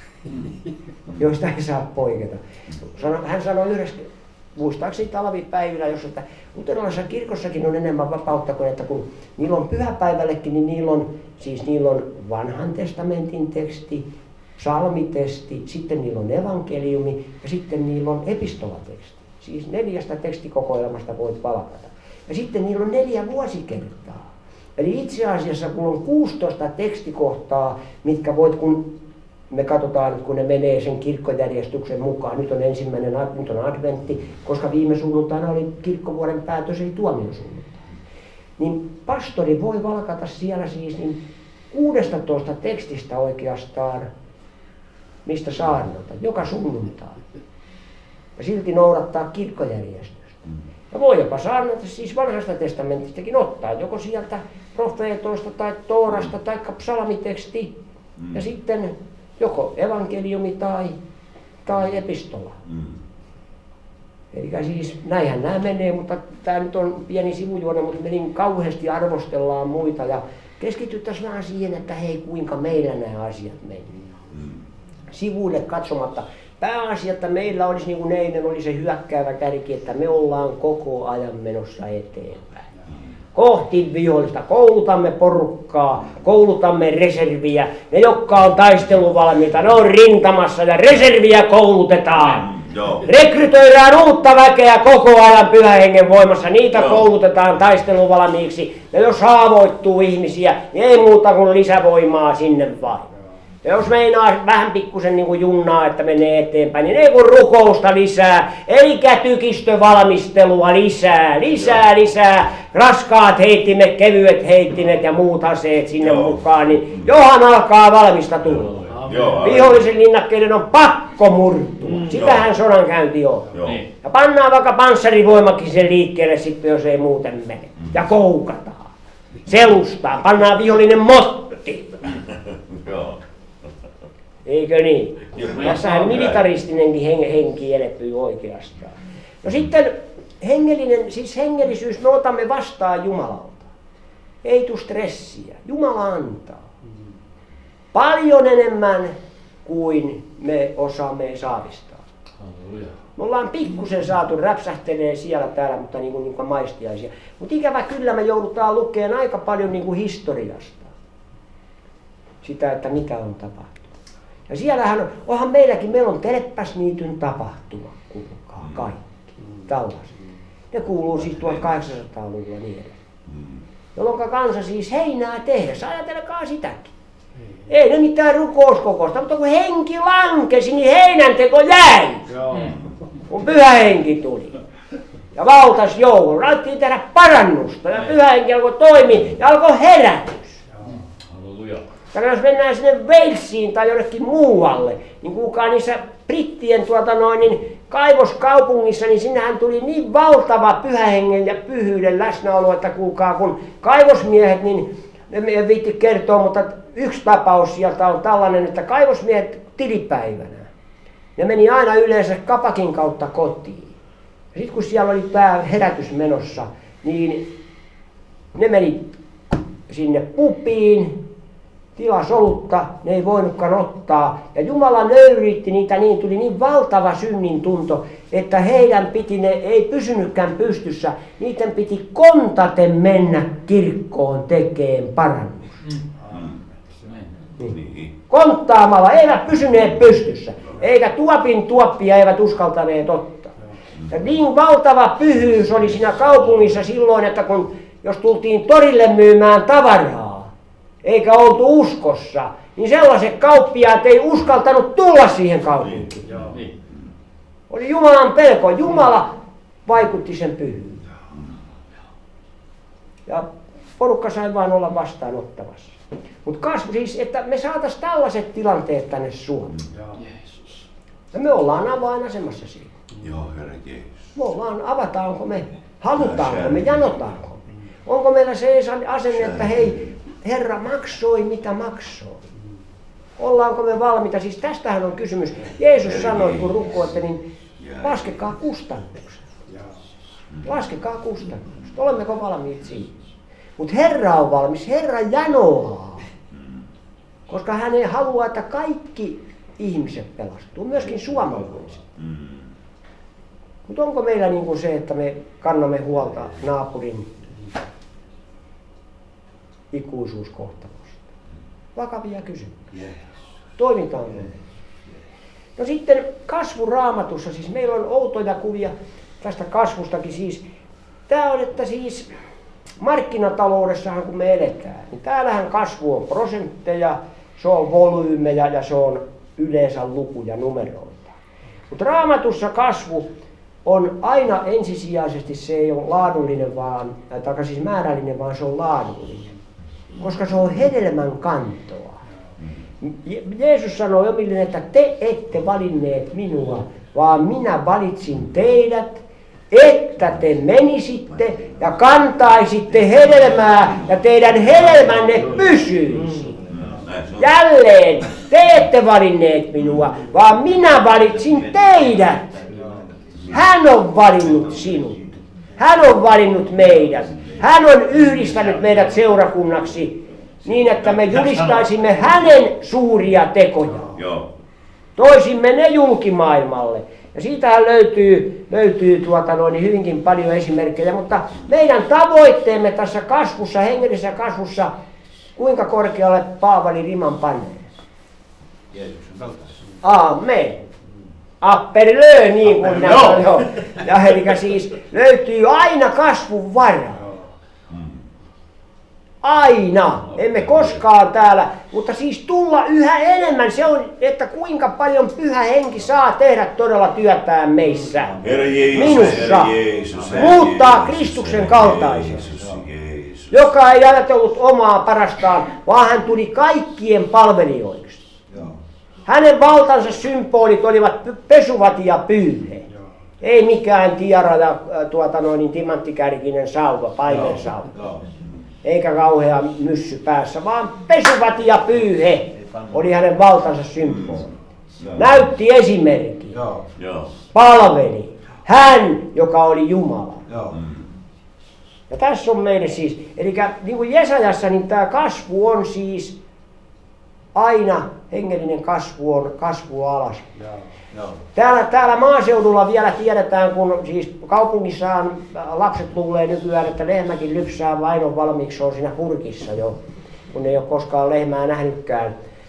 joista ei saa poiketa. Hän sanoi yhdessä, muistaakseni talvipäivillä, että luterilaisessa kirkossakin on enemmän vapautta kuin, että kun niillä on pyhäpäivällekin, niin niillä on vanhan testamentin teksti, psalmitesti, sitten niillä on evankeliumi ja sitten niillä on epistolateksti. Siis 4 tekstikokoelmasta voit palkata. Ja sitten niillä on 4 vuosikertaa. Eli itse asiassa kun on 16 tekstikohtaa, mitkä voit, kun me katsotaan, kun ne menee sen kirkkojärjestyksen mukaan. Nyt on adventti, koska viime sunnuntaina oli kirkkovuoden päätös, eli tuomiosunnuntai. Niin pastori voi valkata siellä siis niin 16 tekstistä oikeastaan, mistä saarnata, joka sunnuntai. Ja silti noudattaa kirkkojärjestystä. Ja voi jopa saarnata siis vanhasta testamentistakin ottaa, joko sieltä profeetoista tai Toorasta tai psalmiteksti. Ja sitten joko evankeliumi tai epistola. Eli siis näinhän nämä menee, mutta tämä nyt on pieni sivujuone, mutta me niin kauheasti arvostellaan muita ja keskityttäisiin vähän siihen, että hei, kuinka meillä nämä asiat menee. Sivuille katsomatta. Pääasia, että meillä olisi niin kuin eilen oli se hyökkäävä kärki, että me ollaan koko ajan menossa eteenpäin. Kohti vihollista, koulutamme porukkaa, koulutamme reserviä. Ne, jotka on taisteluvalmiita, ne on rintamassa ja reserviä koulutetaan. Rekrytoidaan uutta väkeä koko ajan Pyhän Hengen voimassa, niitä koulutetaan taisteluvalmiiksi. Ja jos haavoittuu ihmisiä, niin ei muuta kuin lisävoimaa sinne vain. Ja jos meinaa vähän pikkusen niin kuin junnaa, että menee eteenpäin, niin ei kun rukousta lisää, eikä tykistövalmistelua lisää, raskaat heittimet, kevyet heittimet ja muut aseet sinne mukaan, niin johan alkaa valmista tulla. Vihollisen linnakkeiden on pakko murtua, sitähän sodankäynti on. Ja pannaan vaikka panssarivoimakin sen liikkeelle sitten, jos ei muuten mene. Ja koukataan, selustaan, pannaan vihollinen motti. Eikö niin? Tässähän militaristinenkin henki elepyy oikeastaan. No sitten hengellisyys, me otamme vastaan Jumalalta. Ei tule stressiä. Jumala antaa. Paljon enemmän kuin me osaamme saavistaa. Me ollaan pikkusen saatu räpsähtelee siellä täällä, mutta niin kuin maistiaisia. Mutta ikävä kyllä me joudutaan lukemaan aika paljon niin kuin historiasta. Sitä, että mitä on tapahtunut. Ja siellähän onhan meillä on Teleppäsniityn tapahtuma, kuulkaa kaikki, tällaiset. Ne kuuluu siis 1800-luvulla niin edelleen. Jolloin kansa siis heinää tehdessä, ajatelkaa sitäkin. Ei ne mitään rukouskokousta, mutta kun henki lankesi, niin heinänteko jäi. Kun pyhä henki tuli. Ja valtas joulu, alettiin tehdä parannusta ja pyhä henki alkoi toimia ja alkoi herätys. Ja jos mennään sinne Walesiin tai jonnekin muualle, niin kuulkaa niissä brittien kaivoskaupungissa, niin sinnehän tuli niin valtava pyhähengen ja pyhyyden läsnäolo, että kuulkaa kun kaivosmiehet, niin en viitti kertoa, mutta yksi tapaus sieltä on tällainen, että kaivosmiehet tilipäivänä, ne meni aina yleensä kapakin kautta kotiin. Ja sitten kun siellä oli tämä herätys menossa, niin ne meni sinne pubiin, tilas olutta, ne ei voinutkaan ottaa. Ja Jumala nöyritti niitä, niin tuli niin valtava synnin tunto, että heidän piti, ne ei pysynytkään pystyssä, niiden piti kontaten mennä kirkkoon tekemään parannus. Niin. Konttaamalla eivät pysyneet pystyssä, eikä tuopin tuoppia eivät uskaltaneet ottaa. Ja niin valtava pyhyys oli siinä kaupungissa silloin, että jos tultiin torille myymään tavaraa, eikä oltu uskossa, niin sellaiset kauppiaat ei uskaltanut tulla siihen kaupunkiin. Oli Jumalan pelko. Jumala vaikutti sen pyhyyteen. Ja porukka sai vain olla vastaanottamassa. Mutta kasvu siis, että me saataisiin tällaiset tilanteet tänne Suomeen. Ja me ollaan avainasemassa siinä. Joo, Herra Jeesus. Me ollaan, avataanko me, halutaanko me, janotaanko me. Onko meillä se asenne, että hei, Herra maksoi mitä maksoi. Ollaanko me valmiita? Siis tästähän on kysymys. Jeesus sanoi, kun rukoitte, niin laskekaa kustannukset. Laskekaa kustannukset. Olemmeko valmiit siihen? Mutta Herra on valmis. Herra janoaa. Koska hän ei halua, että kaikki ihmiset pelastuu. Myöskin suomalaiset. Mutta onko meillä niin kuin se, että me kannamme huolta naapurin ikuisuuskohtalosta? Vakavia kysymyksiä. Toiminta on näin. No sitten kasvuraamatussa, siis meillä on outoja kuvia tästä kasvustakin. Siis, tämä on, että siis markkinataloudessahan kun me eletään, niin täällähän kasvu on prosentteja, se on volyymeja ja se on yleensä lukuja, numeroita. Mutta raamatussa kasvu on aina ensisijaisesti, se ei ole laadullinen tai siis määrällinen, vaan se on laadullinen. Koska se on hedelmän kantoa. Jeesus sanoi omille, että te ette valinneet minua, vaan minä valitsin teidät, että te menisitte ja kantaisitte hedelmää ja teidän hedelmänne pysyisi. Jälleen, te ette valinneet minua, vaan minä valitsin teidät. Hän on valinnut sinut. Hän on valinnut meidät. Hän on yhdistänyt meidät seurakunnaksi niin, että me julistaisimme hänen suuria tekojaan. Toisimme ne julkimaailmalle. Ja siitähän löytyy hyvinkin paljon esimerkkejä, mutta meidän tavoitteemme tässä kasvussa, hengellisessä kasvussa, kuinka korkealle Paavali riman panee? Jeesuksen kaltaisessa. Amen. Apperlö, niin kuin nämä. Ja eli siis löytyy aina kasvun varaa. Aina. Emme koskaan täällä, mutta siis tulla yhä enemmän. Se on, että kuinka paljon Pyhä Henki saa tehdä todella työtään meissä. Minussa. Muuttaa Kristuksen kaltaiseksi. Joka ei ajatellut omaa parastaan, vaan hän tuli kaikkien palvelijoiksi. Hänen valtansa symbolit olivat pesuvati ja pyyhe. Ei mikään tiara ja timanttikärkinen sauva, paimen sauva. Eikä kauhea myssy päässä, vaan pesuvati ja pyyhe oli hänen valtansa symboli. Näytti esimerkki. Palveli. Hän, joka oli Jumala. Ja tässä on meille siis, eli niin kuin Jesajassa, niin tämä kasvu on siis aina, hengellinen kasvu on kasvua alas. Täällä maaseudulla vielä tiedetään, kun siis kaupungissahan lapset luulee nykyään, että lehmäkin lypsää vainon valmiiksi, se on siinä purkissa jo, kun ei ole koskaan lehmää nähnytkään.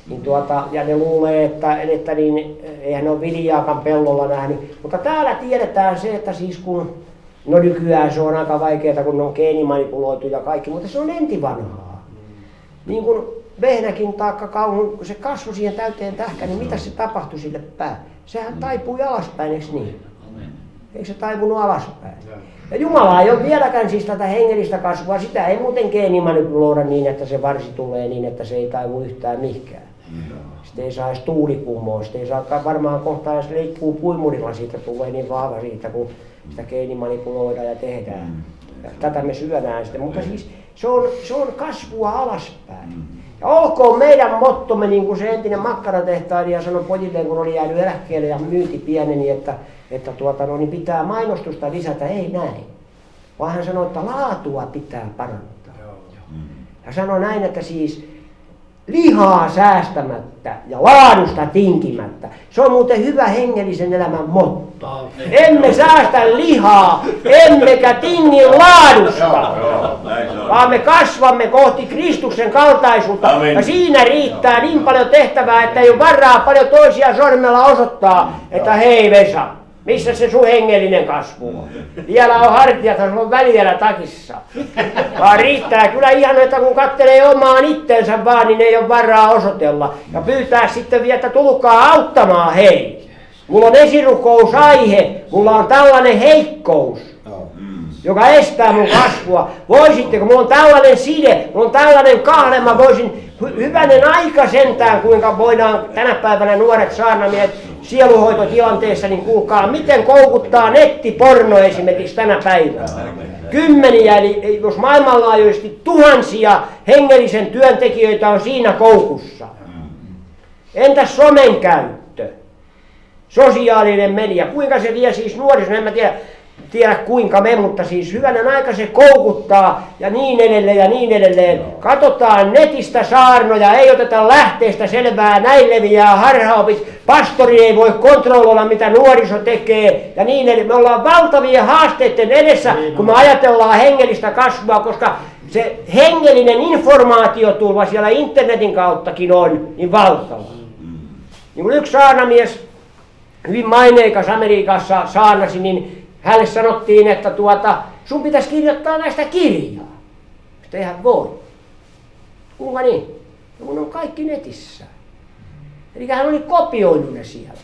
Niin ja ne luulee, että niin, eihän ne ole viljaakaan pellolla nähnyt. Mutta täällä tiedetään se, että siis kun, no nykyään se on aika vaikeaa, kun ne on geenimanipuloitu ja kaikki, mutta se on entivanhaa. Niin kuin vehnäkin taakka kaunu, kun se kasvoi siihen täyteen tähkään, niin mitä se tapahtui sille pää? Sehän taipui alaspäin, eikö niin? Eikö se taipunut alaspäin? Ja Jumala ei ole vieläkään siis tätä hengellistä kasvua, sitä ei muuten geenimanipuloida niin, että se varsi tulee niin, että se ei taivu yhtään mihinkään. Sitten ei saa edes tuulikumoa, sitten ei saa varmaan kohta edes leikkuu puimurilla, siitä tulee niin vahva siitä, kun sitä geenimanipuloidaan ja tehdään. Ja tätä me syödään sitten, mutta siis se on kasvua alaspäin. Ja olkoon meidän mottomme, niin kuin se entinen makkaratehtailija sanoi pojilleen, kun oli jäänyt eläkkeelle ja myynti pieneni, että niin pitää mainostusta lisätä, ei näin. Vaan hän sanoi, että laatua pitää parantaa. Ja sanoi näin, että siis lihaa säästämättä ja laadusta tinkimättä. Se on muuten hyvä hengellisen elämän motto. Emme säästä lihaa, emmekä tingi laadusta, vaan me kasvamme kohti Kristuksen kaltaisuutta. Ja siinä riittää niin paljon tehtävää, että ei ole varaa paljon toisia sormella osoittaa, että hei Vesa, missä se sun hengellinen kasvu on? Vielä on hartiat, sulla on väliä takissa. Vaan riittää kyllä ihan, että kun katselee omaan itteensä vaan, niin ei ole varaa osoitella. Ja pyytää sitten vielä, että tulkaa auttamaan, hei. Mulla on esirukousaihe, mulla on tällainen heikkous, joka estää mun kasvua. Voisitteko, mulla on tällainen side, mulla on tällainen kahle, mä voisin hyvänen aika sentään, kuinka voidaan tänä päivänä nuoret saarnamiehet sieluhoitotilanteessa, niin kuulkaa, miten koukuttaa nettiporno esimerkiksi tänä päivänä. Kymmeniä, eli jos maailmanlaajuisesti tuhansia hengellisen työntekijöitä on siinä koukussa. Entäs somen käyttö? Sosiaalinen media, kuinka se vie siis nuorison, en mä tiedä kuinka me, mutta siis hyvänen aika se koukuttaa ja niin edelleen ja niin edelleen. Katsotaan netistä saarnoja, ei oteta lähteestä selvää, näin leviää harhaopit. Pastori ei voi kontrolloida mitä nuoriso tekee ja niin edelleen. Me ollaan valtavien haasteiden edessä, kun me ajatellaan hengellistä kasvua, koska se hengellinen informaatiotulva siellä internetin kauttakin on niin valtava. Niin kuin yksi saarnamies, hyvin maineikas Amerikassa saarnasi, niin hänelle sanottiin, että sun pitäisi kirjoittaa näistä kirjaa. Mutta eihän voi. Kuinka niin? No kun on kaikki netissä. Eli hän oli kopioinut ne sieltä.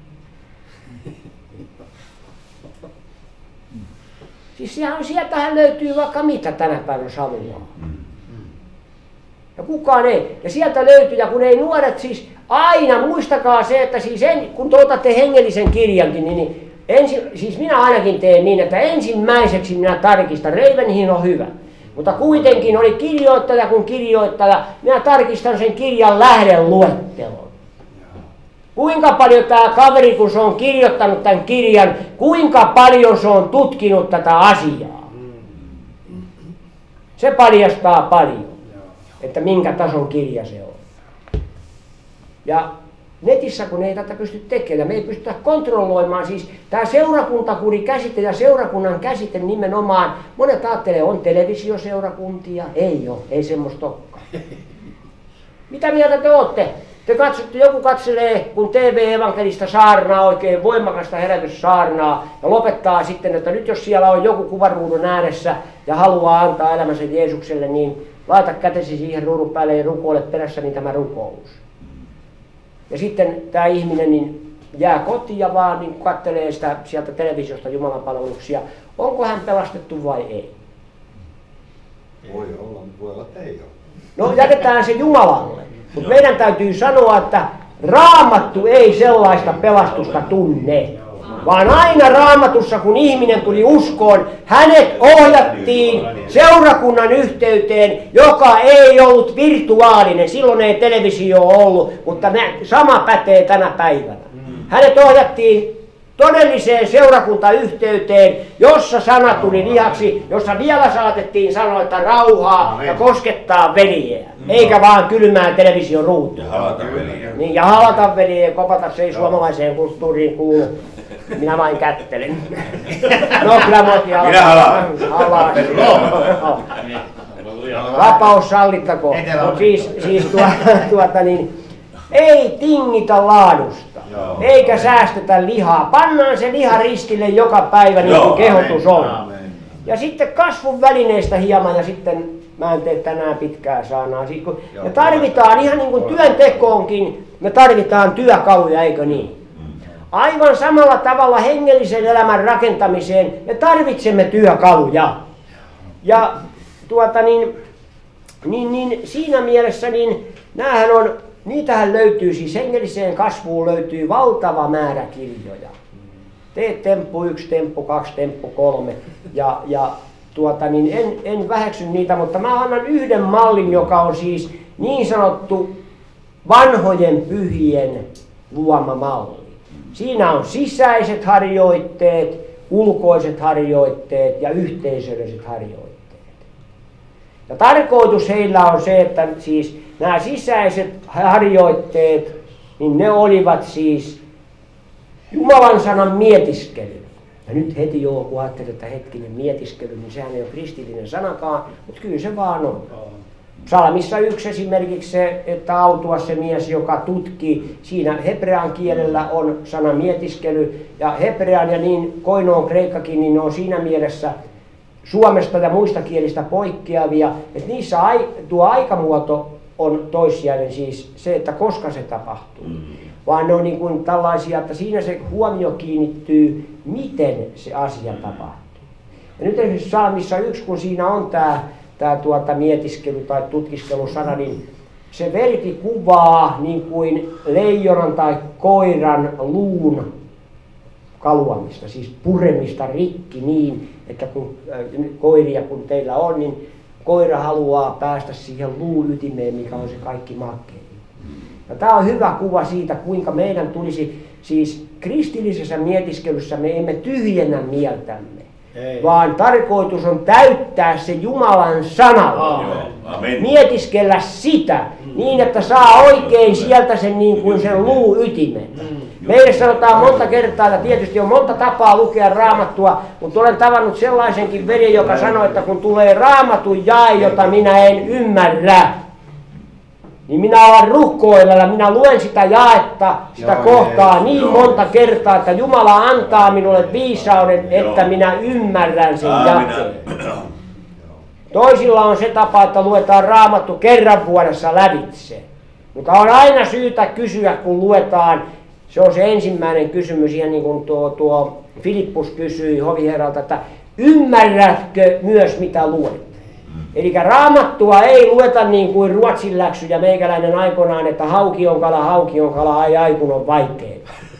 Siis sieltähän löytyy vaikka mitä tänä päivänä savua. Ja kukaan ei. Ja sieltä löytyy, ja kun ei nuoret siis aina, muistakaa se, että siis kun te otatte hengellisen kirjankin, niin siis minä ainakin teen niin, että ensimmäiseksi minä tarkistan, Ravenhill on hyvä, mutta kuitenkin oli kirjoittaja kun kirjoittaja, minä tarkistan sen kirjan lähdeluettelon. Kuinka paljon tämä kaveri, kun se on kirjoittanut tämän kirjan, kuinka paljon se on tutkinut tätä asiaa. Se paljastaa paljon, että minkä tason kirja se on. Ja netissä, kun ei tätä pysty tekemään, me ei pystytä kontrolloimaan, siis tämä seurakuntakuri käsite ja seurakunnan käsite nimenomaan, monet ajattelee, on televisioseurakuntia, ei ole, ei semmoista olekaan. Mitä mieltä te olette? Te katsotte, joku katselee, kun TV-evankelista saarnaa, oikein voimakasta herätyssaarnaa, ja lopettaa sitten, että nyt jos siellä on joku kuvaruudun ääressä ja haluaa antaa elämänsä Jeesukselle, niin laita kätesi siihen ruudun päälle ja rukoile perässäni tämä rukous. Ja sitten tämä ihminen niin jää kotiin ja vaan niin katselee sitä sieltä televisiosta jumalanpalveluksia. Onko hän pelastettu vai ei? Voi olla, mutta voi olla, että ei ole. No jätetään se Jumalalle. Mutta meidän täytyy sanoa, että Raamattu ei sellaista pelastusta tunne. Vaan aina Raamatussa, kun ihminen tuli uskoon, hänet ohjattiin seurakunnan yhteyteen, joka ei ollut virtuaalinen. Silloin ei televisio ollut, mutta sama pätee tänä päivänä. Hänet ohjattiin todelliseen seurakuntayhteyteen, jossa sana tuli lihaksi, jossa vielä saatettiin sanoa, että rauhaa ja koskettaa veljeä, eikä vaan kylmää television ruutua. Ja halata veljeä. Niin, ja halata veljeä ja kopata, se ei suomalaiseen kulttuuriin kuulu. Minä vain kättelen. No kyllä muokin halata. Minä halaan. Vapaus sallittakoon. Siis Ei tingitä laadusta, Joo. eikä säästetä lihaa. Pannaan se liha ristille joka päivä niin kuin kehotus on. Amen. Ja sitten kasvun välineistä hieman ja sitten mä en tee tänään pitkää saanaa. Me tarvitaan ihan niin kuin työntekoonkin, me tarvitaan työkaluja, eikö niin? Aivan samalla tavalla hengellisen elämän rakentamiseen me tarvitsemme työkaluja. Ja siinä mielessä niitähän löytyy, siis hengelliseen kasvuun löytyy valtava määrä kirjoja. Tee temppu 1, temppu 2, temppu 3 en väheksy niitä, mutta mä annan yhden mallin, joka on siis niin sanottu vanhojen pyhien luoma malli. Siinä on sisäiset harjoitteet, ulkoiset harjoitteet ja yhteisölliset harjoitteet. Ja tarkoitus heillä on se, että siis nämä sisäiset harjoitteet, niin ne olivat siis Jumalan sanan mietiskely. Ja nyt heti kun ajattelet, että hetkinen mietiskely, niin sehän ei ole kristillinen sanakaan, mutta kyllä se vaan on. Psalmissa 1 esimerkiksi se, että autua se mies, joka tutkii, siinä hebrean kielellä on sana mietiskely, ja hebrean ja niin koinoon kreikkakin, niin ne on siinä mielessä Suomesta ja muista kielistä poikkeavia, että niissä tuo aikamuoto on toissijainen, siis se, että koska se tapahtuu. Vaan ne on niin kuin tällaisia, että siinä se huomio kiinnittyy, miten se asia tapahtuu. Ja nyt esimerkiksi Psalmissa 1, kun siinä on tämä mietiskely tai tutkiskelusana, niin se verti kuvaa niin kuin leijonan tai koiran luun kaluamista, siis puremista rikki niin, että kun koiria kun teillä on, niin koira haluaa päästä siihen luun ytimeen, mikä on se kaikki makkein. Ja tämä on hyvä kuva siitä, kuinka meidän tulisi, siis kristillisessä mietiskelyssä me emme tyhjennä mieltämme, vaan tarkoitus on täyttää se Jumalan sanalla. Mietiskellä sitä niin, että saa oikein sieltä sen niin kuin sen luuytimen. Meille sanotaan monta kertaa, ja tietysti on monta tapaa lukea Raamattua, mutta olen tavannut sellaisenkin veljen, joka sanoi, että kun tulee Raamatun jae, jota minä en ymmärrä, niin minä alan rukoilla ja minä luen sitä jaetta, sitä kohtaa niin monta kertaa, että Jumala antaa minulle viisauden, että minä ymmärrän sen jakkeen. Toisilla on se tapa, että luetaan Raamattu kerran vuodessa lävitse. Mutta on aina syytä kysyä, kun luetaan, se on se ensimmäinen kysymys, ihan niin kuin tuo Filippus kysyi hoviherralta, että ymmärrätkö myös mitä luet? Eli Raamattua ei lueta niin kuin ruotsin läksyjä meikäläinen aikoinaan, että hauki on kala, ai kun on vaikea.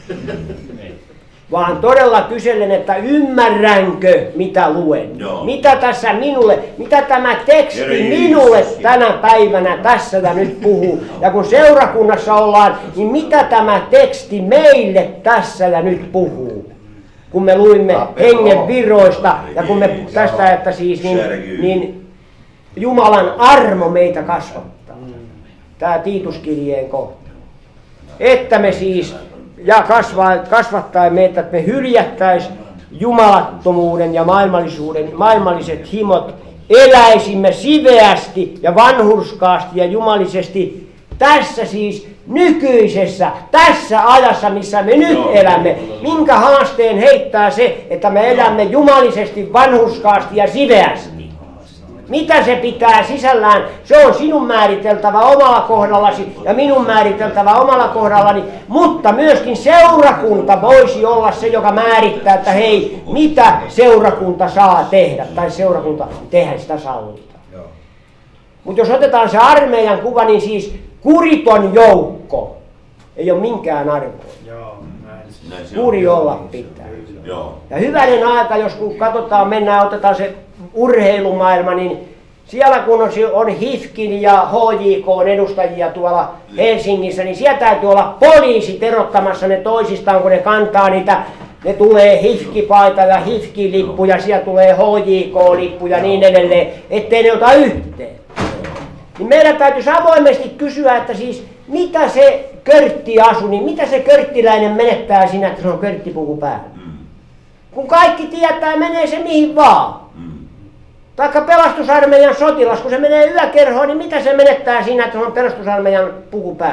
Vaan todella kyselen, että ymmärränkö mitä luen? Joo. Mitä tässä minulle, mitä tämä teksti minulle tänä päivänä tässä ja nyt puhuu? Ja kun seurakunnassa ollaan, niin mitä tämä teksti meille tässä ja nyt puhuu? Kun me luimme hengen viroista ja kun me tästä, että siis niin Jumalan armo meitä kasvattaa. Tämä Tiituskirjeen kohta. Että me siis ja kasvattaa meitä, että me hyljättäisiin jumalattomuuden ja maailmalliset himot, eläisimme siveästi ja vanhurskaasti ja jumalisesti tässä siis nykyisessä, tässä ajassa, missä me nyt elämme. Minkä haasteen heittää se, että me elämme jumalisesti, vanhurskaasti ja siveästi? Mitä se pitää sisällään? Se on sinun määriteltävä omalla kohdallasi ja minun määriteltävä omalla kohdallani, mutta myöskin seurakunta voisi olla se, joka määrittää, että hei, mitä seurakunta saa tehdä, tai seurakunta tehdä sitä sallita. Mutta jos otetaan se armeijan kuva, niin siis kuriton joukko ei ole minkään arvoa. Kuri olla pitää. Ja hyvänen aika, jos kun katsotaan, otetaan se urheilumaailma, niin siellä kun on HIFKin ja HJK edustajia tuolla Helsingissä, niin siellä täytyy olla poliisit erottamassa ne toisistaan, kun ne kantaa niitä, ne tulee HIFK-paita ja HIFK-lippu ja siellä tulee HJK-lippu ja niin edelleen, ettei ne ota yhteen. Niin meidän täytyisi avoimesti kysyä, että siis mitä se körttiasu, niin mitä se körttiläinen menettää siinä, että se on körttipuku päällä? Kun kaikki tietää, menee se mihin vaan. Taikka pelastusarmeijan sotilas, kun se menee yökerhoon, niin mitä se menettää siinä, että se on pelastusarmeijan puku päällä?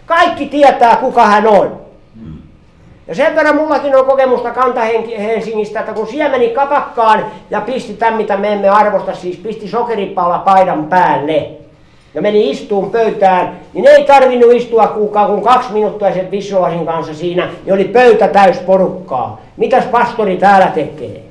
Kaikki tietää, kuka hän on. Ja sen verran mullakin on kokemusta Kanta-Helsingistä, että kun siellä meni kapakkaan ja pisti tämän, mitä me emme arvosta, siis pisti sokeripala paidan päälle ja meni istuun pöytään, niin ei tarvinnut istua kukaan kun 2 minuuttia sen Vissolasin kanssa siinä, niin oli pöytä täys porukkaa. Mitäs pastori täällä tekee?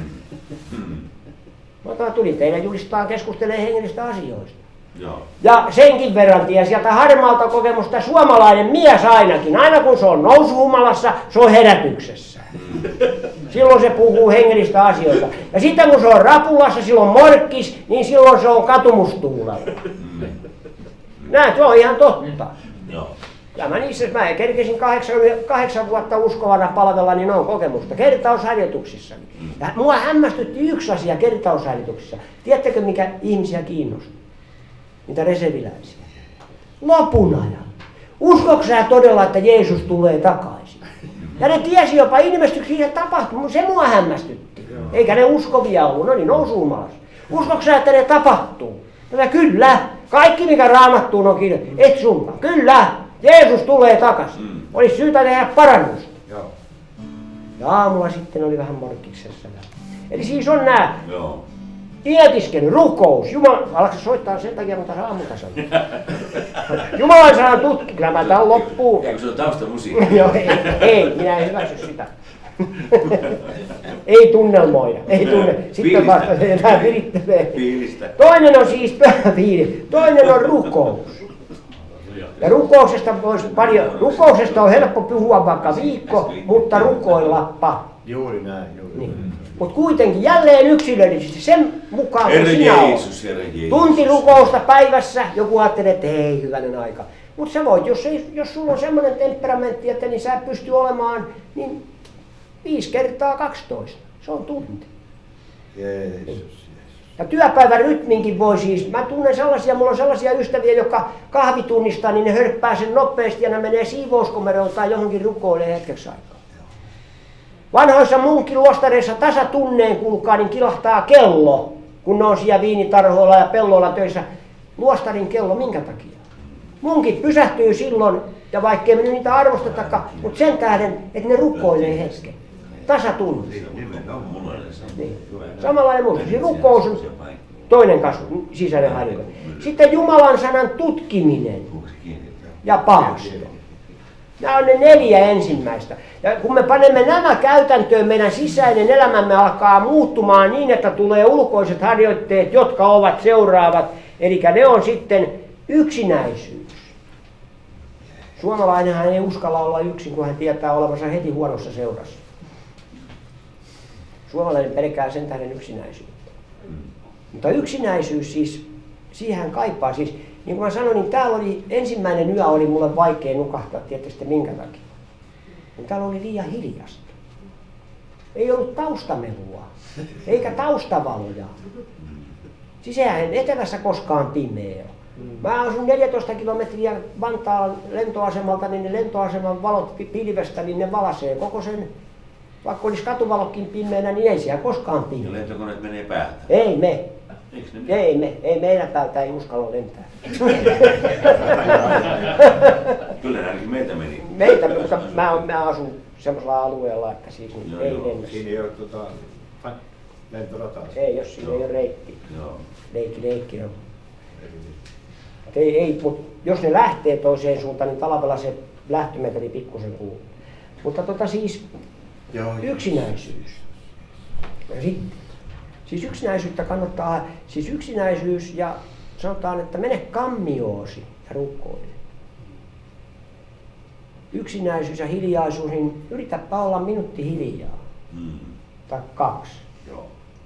Mä tuli teille julistaa keskustelemaan hengellisistä asioista. Joo. Ja senkin verran tie sieltä harmaalta kokemusta suomalainen mies ainakin, aina kun se on nousuhumalassa, se on herätyksessä. Silloin se puhuu hengellistä asioita. Ja sitten kun se on rapulassa, silloin morkkis, niin silloin se on katumustuulella. Näin, se on ihan totta. Joo. Ja mä kerkesin 8 vuotta uskovana palvella, niin on kokemusta kertausharjoituksissa. Ja mua hämmästytti yksi asia kertausharjoituksissa. Tiedättekö mikä ihmisiä kiinnosti? Niitä reserviläisiä. Lopun ajan. Uskotko sä todella, että Jeesus tulee takaisin? Ja ne tiesi jopa ilmestyksiä tapahtuu. Se mua hämmästytti. Eikä ne uskovia ollut. No niin, nousuhumalassa. Uskotko sä, että ne tapahtuu? No kyllä. Kaikki mikä Raamattuun on kirjoitettu. Et sunkaan. Kyllä. Jeesus tulee takaisin. Olisi syytä tehdä parannusta. Ja aamulla sitten oli vähän morkkiksessa. Eli siis on nää. Joo. Mietiskely, rukous, alatko soittaa sen takia, mutta aamulla sanoa. Jumalan sanan tutki, kyllä mä tän loppuun. Eikö se ole taustamusiikki? Joo, ei, minä en hyväksy sitä. Ei tunnelmoida, ei tunne. Sitten vasta jotain virittelee. Fiilistä. Toinen on siis fiilis, toinen on rukous. Ja rukouksesta on helppo puhua vaikka viikko, mutta rukoillappa. Juuri näin, juuri näin. Niin. Mutta kuitenkin jälleen yksilöllisesti sen mukaan kun sinä Herra olet. Jeesus. Tunti rukousta päivässä, joku ajattelee, että ei hyvänen aika. Mutta sä voit, jos sulla on semmoinen temperamentti, että niin sä et pysty olemaan, niin 5 kertaa 12. Se on tunti. Jeesus. Ja työpäivän rytminkin voi siis, mä tunnen mulla on sellaisia ystäviä, jotka kahvitunnistaa, niin ne hörppää sen nopeasti ja ne menee siivouskomeroon tai johonkin rukoilee hetkeksi aikaa. Vanhoissa munkkiluostareissa tasatunneen kuulkaa, niin kilahtaa kello, kun ne on siellä viinitarhoilla ja pelloilla töissä. Luostarin kello, minkä takia? Munkit pysähtyy silloin, ja vaikkei me niitä arvostetakaan, mutta sen tähden, että ne rukoilee hetken. Tasatunti. Niin. Samanlainen muistus. Rukous on toinen kasvu, sisäinen harjoitus. Sitten Jumalan sanan tutkiminen ja paasto. Nämä on ne 4 ensimmäistä. Ja kun me panemme nämä käytäntöön, meidän sisäinen elämämme alkaa muuttumaan niin, että tulee ulkoiset harjoitteet, jotka ovat seuraavat. Eli ne on sitten yksinäisyys. Suomalainenhan ei uskalla olla yksin, kun hän tietää olevansa heti huonossa seurassa. Suomalainen pelkää sen tähden yksinäisyyttä. Mutta yksinäisyys siis, siihen kaipaa siis, niin kuin mä sanoin, niin täällä oli, ensimmäinen yö oli mulle vaikea nukahtaa, tiedätte sitten minkä takia. Niin täällä oli liian hiljasta. Ei ollut taustamelua, eikä taustavaloja. Siis eihän etelässä koskaan pimeä. Mä asun 14 kilometriä Vantaan lentoasemalta, niin ne lentoaseman valot pilvestä, niin ne valasee koko sen. Vaikka olisi katuvalokin pimeänä, niin ei siellä koskaan pimeä. Ja lentokoneet menee päältä. Ei me. Eikö ne Ei meidän päältä ei uskalla lentää. Kyllä ainakin meiltä meni. Meitä, mutta mä asun semmoisella alueella, että siis Joo, ei joo. lennä. Siinä ei ole lentorataa. Ei, jos siinä ei ole reitti. Joo. Leikki on. Mutta jos ne lähtee toiseen suuntaan, niin talvella se lähtömetri pikkusen kuuluu. Mutta siis yksinäisyys. Ja sitten, siis yksinäisyyttä kannattaa, siis yksinäisyys ja sanotaan, että mene kammioosi ja rukoile. Yksinäisyys ja hiljaisuus, niin yritäpä olla minuutti hiljaa. Tai 2. Joo.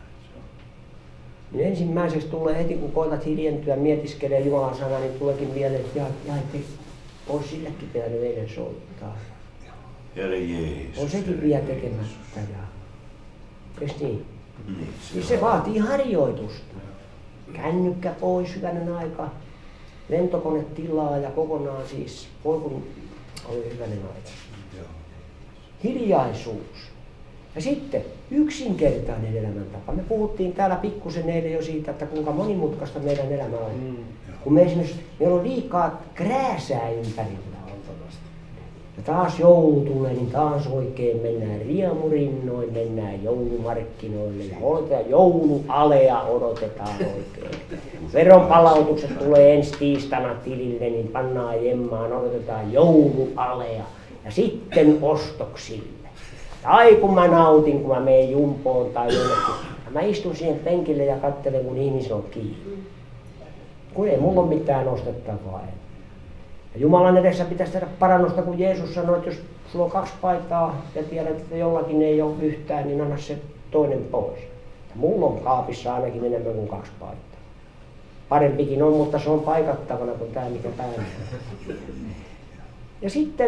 Niin ensimmäiseksi tulee heti, kun koetat hiljentyä, mietiskelee Jumalan sanaa, niin tuleekin mieleen, että olisi sillekin pitänyt eilen soittaa. Herra Jeesus. On sekin vielä tekemättä. Eiks niin? Niin, Siis se vaatii harjoitusta. Kännykkä pois hyvänen aika, lentokone tilaa ja kokonaan siis, voi kun oli hyvänen aika. Hiljaisuus. Ja sitten yksinkertainen elämäntapa. Me puhuttiin täällä pikkusen eilen jo siitä, että kuinka monimutkaista meidän elämä on. Kun me esimerkiksi, meillä on liikaa krääsää ympärillä. Ja taas joulu tulee, niin taas oikein mennään riemurinnoin, mennään joulumarkkinoille ja odotetaan joulualea odotetaan oikein. Veronpalautukset tulee ensi tiistaina tilille, niin pannaan jemmaan, odotetaan joulualea ja sitten ostoksille. Tai kun mä nautin, kun mä menen jumpoon tai jonnekin, mä istun siihen penkille ja katselen, kun ihmiset on kiinni. Kun ei mulla ole mitään ostettavaa. Ja Jumalan edessä pitäisi tehdä parannusta, kun Jeesus sanoi, että jos sulla on 2 paitaa ja tiedät, että jollakin ei ole yhtään, niin anna se toinen pois. Ja mulla on kaapissa ainakin enemmän kuin 2 paitaa. Parempikin on, mutta se on paikattavana kuin tämä, mikä päällä on. Ja sitten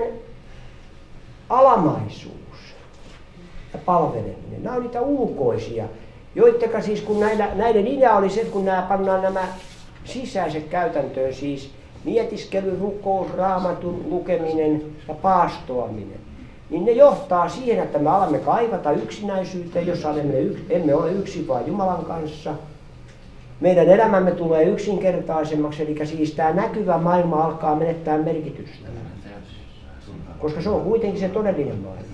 alamaisuus ja palveleminen. Nämä on niitä ulkoisia, joitteka siis kun näiden idea oli se, että kun nämä pannaan nämä sisäiset käytäntöön, siis mietiskely, rukous, raamatun lukeminen ja paastoaminen, niin ne johtaa siihen, että me alamme kaivata yksinäisyyteen, jossa emme ole yksin vaan Jumalan kanssa. Meidän elämämme tulee yksinkertaisemmaksi, eli siis tämä näkyvä maailma alkaa menettää merkitystä. Koska se on kuitenkin se todellinen maailma.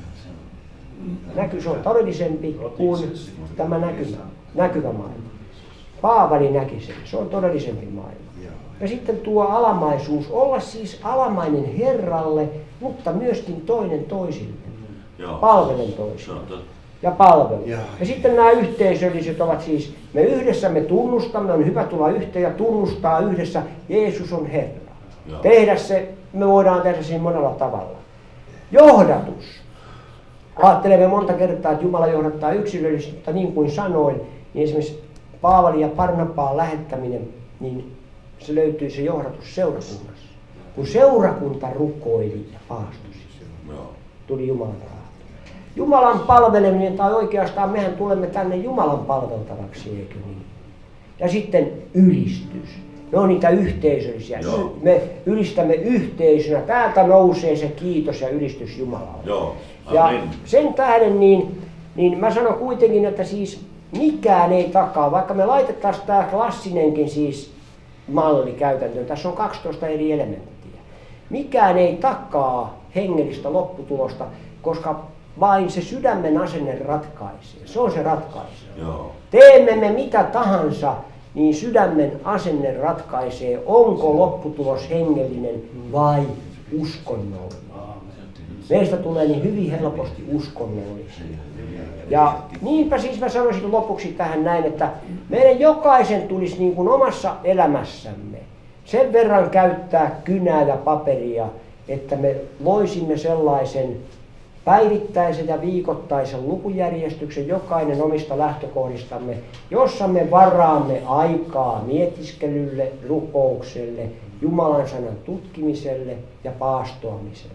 Se on todellisempi kuin tämä näkyvä maailma. Paavali näki sen, se on todellisempi maailma. Ja sitten tuo alamaisuus, olla siis alamainen Herralle, mutta myöskin toinen toisille. Palvelen toisille. Ja palvelu. Ja sitten nämä yhteisölliset ovat siis, me yhdessä me tunnustamme, on hyvä tulla yhteen ja tunnustaa yhdessä, Jeesus on Herra. Tehdä se, me voidaan tehdä sen monella tavalla. Johdatus. Ajattelemme monta kertaa, että Jumala johdattaa yksilöllisesti, mutta niin kuin sanoin, niin esimerkiksi Paavali ja Barnabaan lähettäminen, niin se löytyy se johdatus seurakunnassa. Kun seurakunta rukoili ja paastosi, tuli Jumalan tahto. Jumalan palveleminen, tai oikeastaan mehän tulemme tänne Jumalan palveltavaksi, eikö niin? Ja sitten ylistys. Ne on niitä yhteisöllisiä. Me ylistämme yhteisönä. Täältä nousee se kiitos ja ylistys Jumalalle. Ja sen tähden niin mä sanon kuitenkin, että siis mikään ei takaa, vaikka me laitettaisiin tämä klassinenkin siis malli käytäntöön. Tässä on 12 eri elementtiä. Mikään ei takaa hengellistä lopputulosta, koska vain se sydämen asenne ratkaisee. Se on se ratkaisee. Teemme me mitä tahansa, niin sydämen asenne ratkaisee, onko lopputulos hengellinen vai uskonnollinen. Meistä tulee niin hyvin helposti uskonnollisia. Ja niinpä siis mä sanoisin lopuksi tähän näin, että meidän jokaisen tulisi niin kuin omassa elämässämme sen verran käyttää kynää ja paperia, että me loisimme sellaisen päivittäisen ja viikoittaisen lukujärjestyksen jokainen omista lähtökohdistamme, jossa me varaamme aikaa mietiskelylle, rukoukselle, Jumalan sanan tutkimiselle ja paastoamiselle.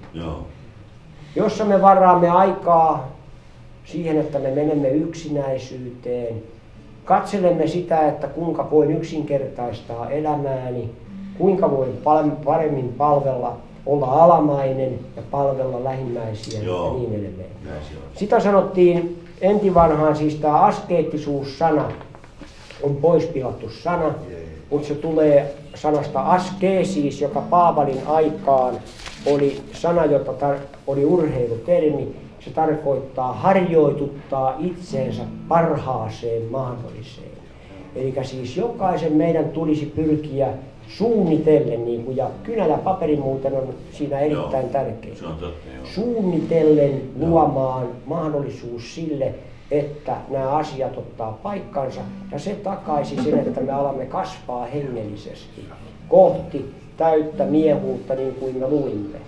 Jossa me varaamme aikaa siihen, että me menemme yksinäisyyteen, katselemme sitä, että kuinka voin yksinkertaistaa elämääni, kuinka voin paremmin palvella, olla alamainen ja palvella lähimmäisiä ja niin edelleen. Sitä sanottiin entivanhaan, siis tämä askeettisuus-sana on poispilattu sana, mutta se tulee sanasta askeesis, joka Paavalin aikaan oli sana, jota oli urheilutermi. Se tarkoittaa harjoituttaa itseensä parhaaseen mahdolliseen. Eli siis jokaisen meidän tulisi pyrkiä suunnitellen, niin kuin, ja kynä ja paperi muuten on siinä erittäin tärkeä. Suunnitellen luomaan mahdollisuus sille, että nämä asiat ottaa paikkansa, ja se takaisi sen, että me alamme kasvaa hengellisesti kohti täyttä miehuutta, niin kuin me luimme.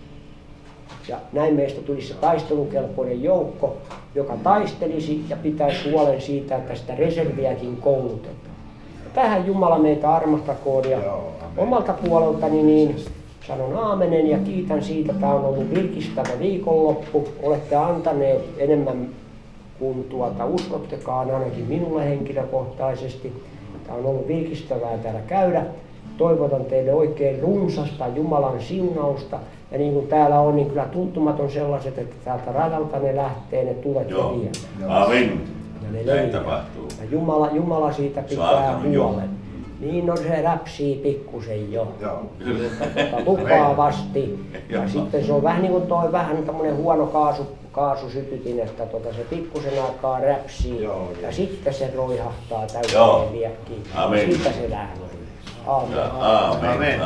Ja näin meistä tulisi se taistelukelpoinen joukko, joka taistelisi ja pitäisi huolen siitä, että sitä reserviäkin koulutetaan. Ja tähän Jumala meitä armahtakoon, ja omalta puoleltani niin sanon aamenen ja kiitän siitä. Tämä on ollut virkistävä viikonloppu. Olette antaneet enemmän kuin uskottekaan, ainakin minulle henkilökohtaisesti. Tämä on ollut virkistävää täällä käydä. Toivotan teille oikein runsasta Jumalan siunausta. Ja niin kuin täällä on, niin kyllä tuntumat on sellaiset, että täältä radalta ne lähtee, ne tulet leviämään. Amen. Ja ne Näin tapahtuu. Ja Jumala siitä pitää huolen. Niin no se räpsii pikkusen jo. Joo. Kyllä. Mukavasti. Ja Joo. sitten se on vähän niin kuin toi vähän tämmönen huono kaasusytytin, että se pikkusen aikaa räpsii Joo, ja joo. sitten se roihahtaa Joo. täyteen liekkiin. Amen. Siitä se lähtee. Aamen. Aamen. Amen.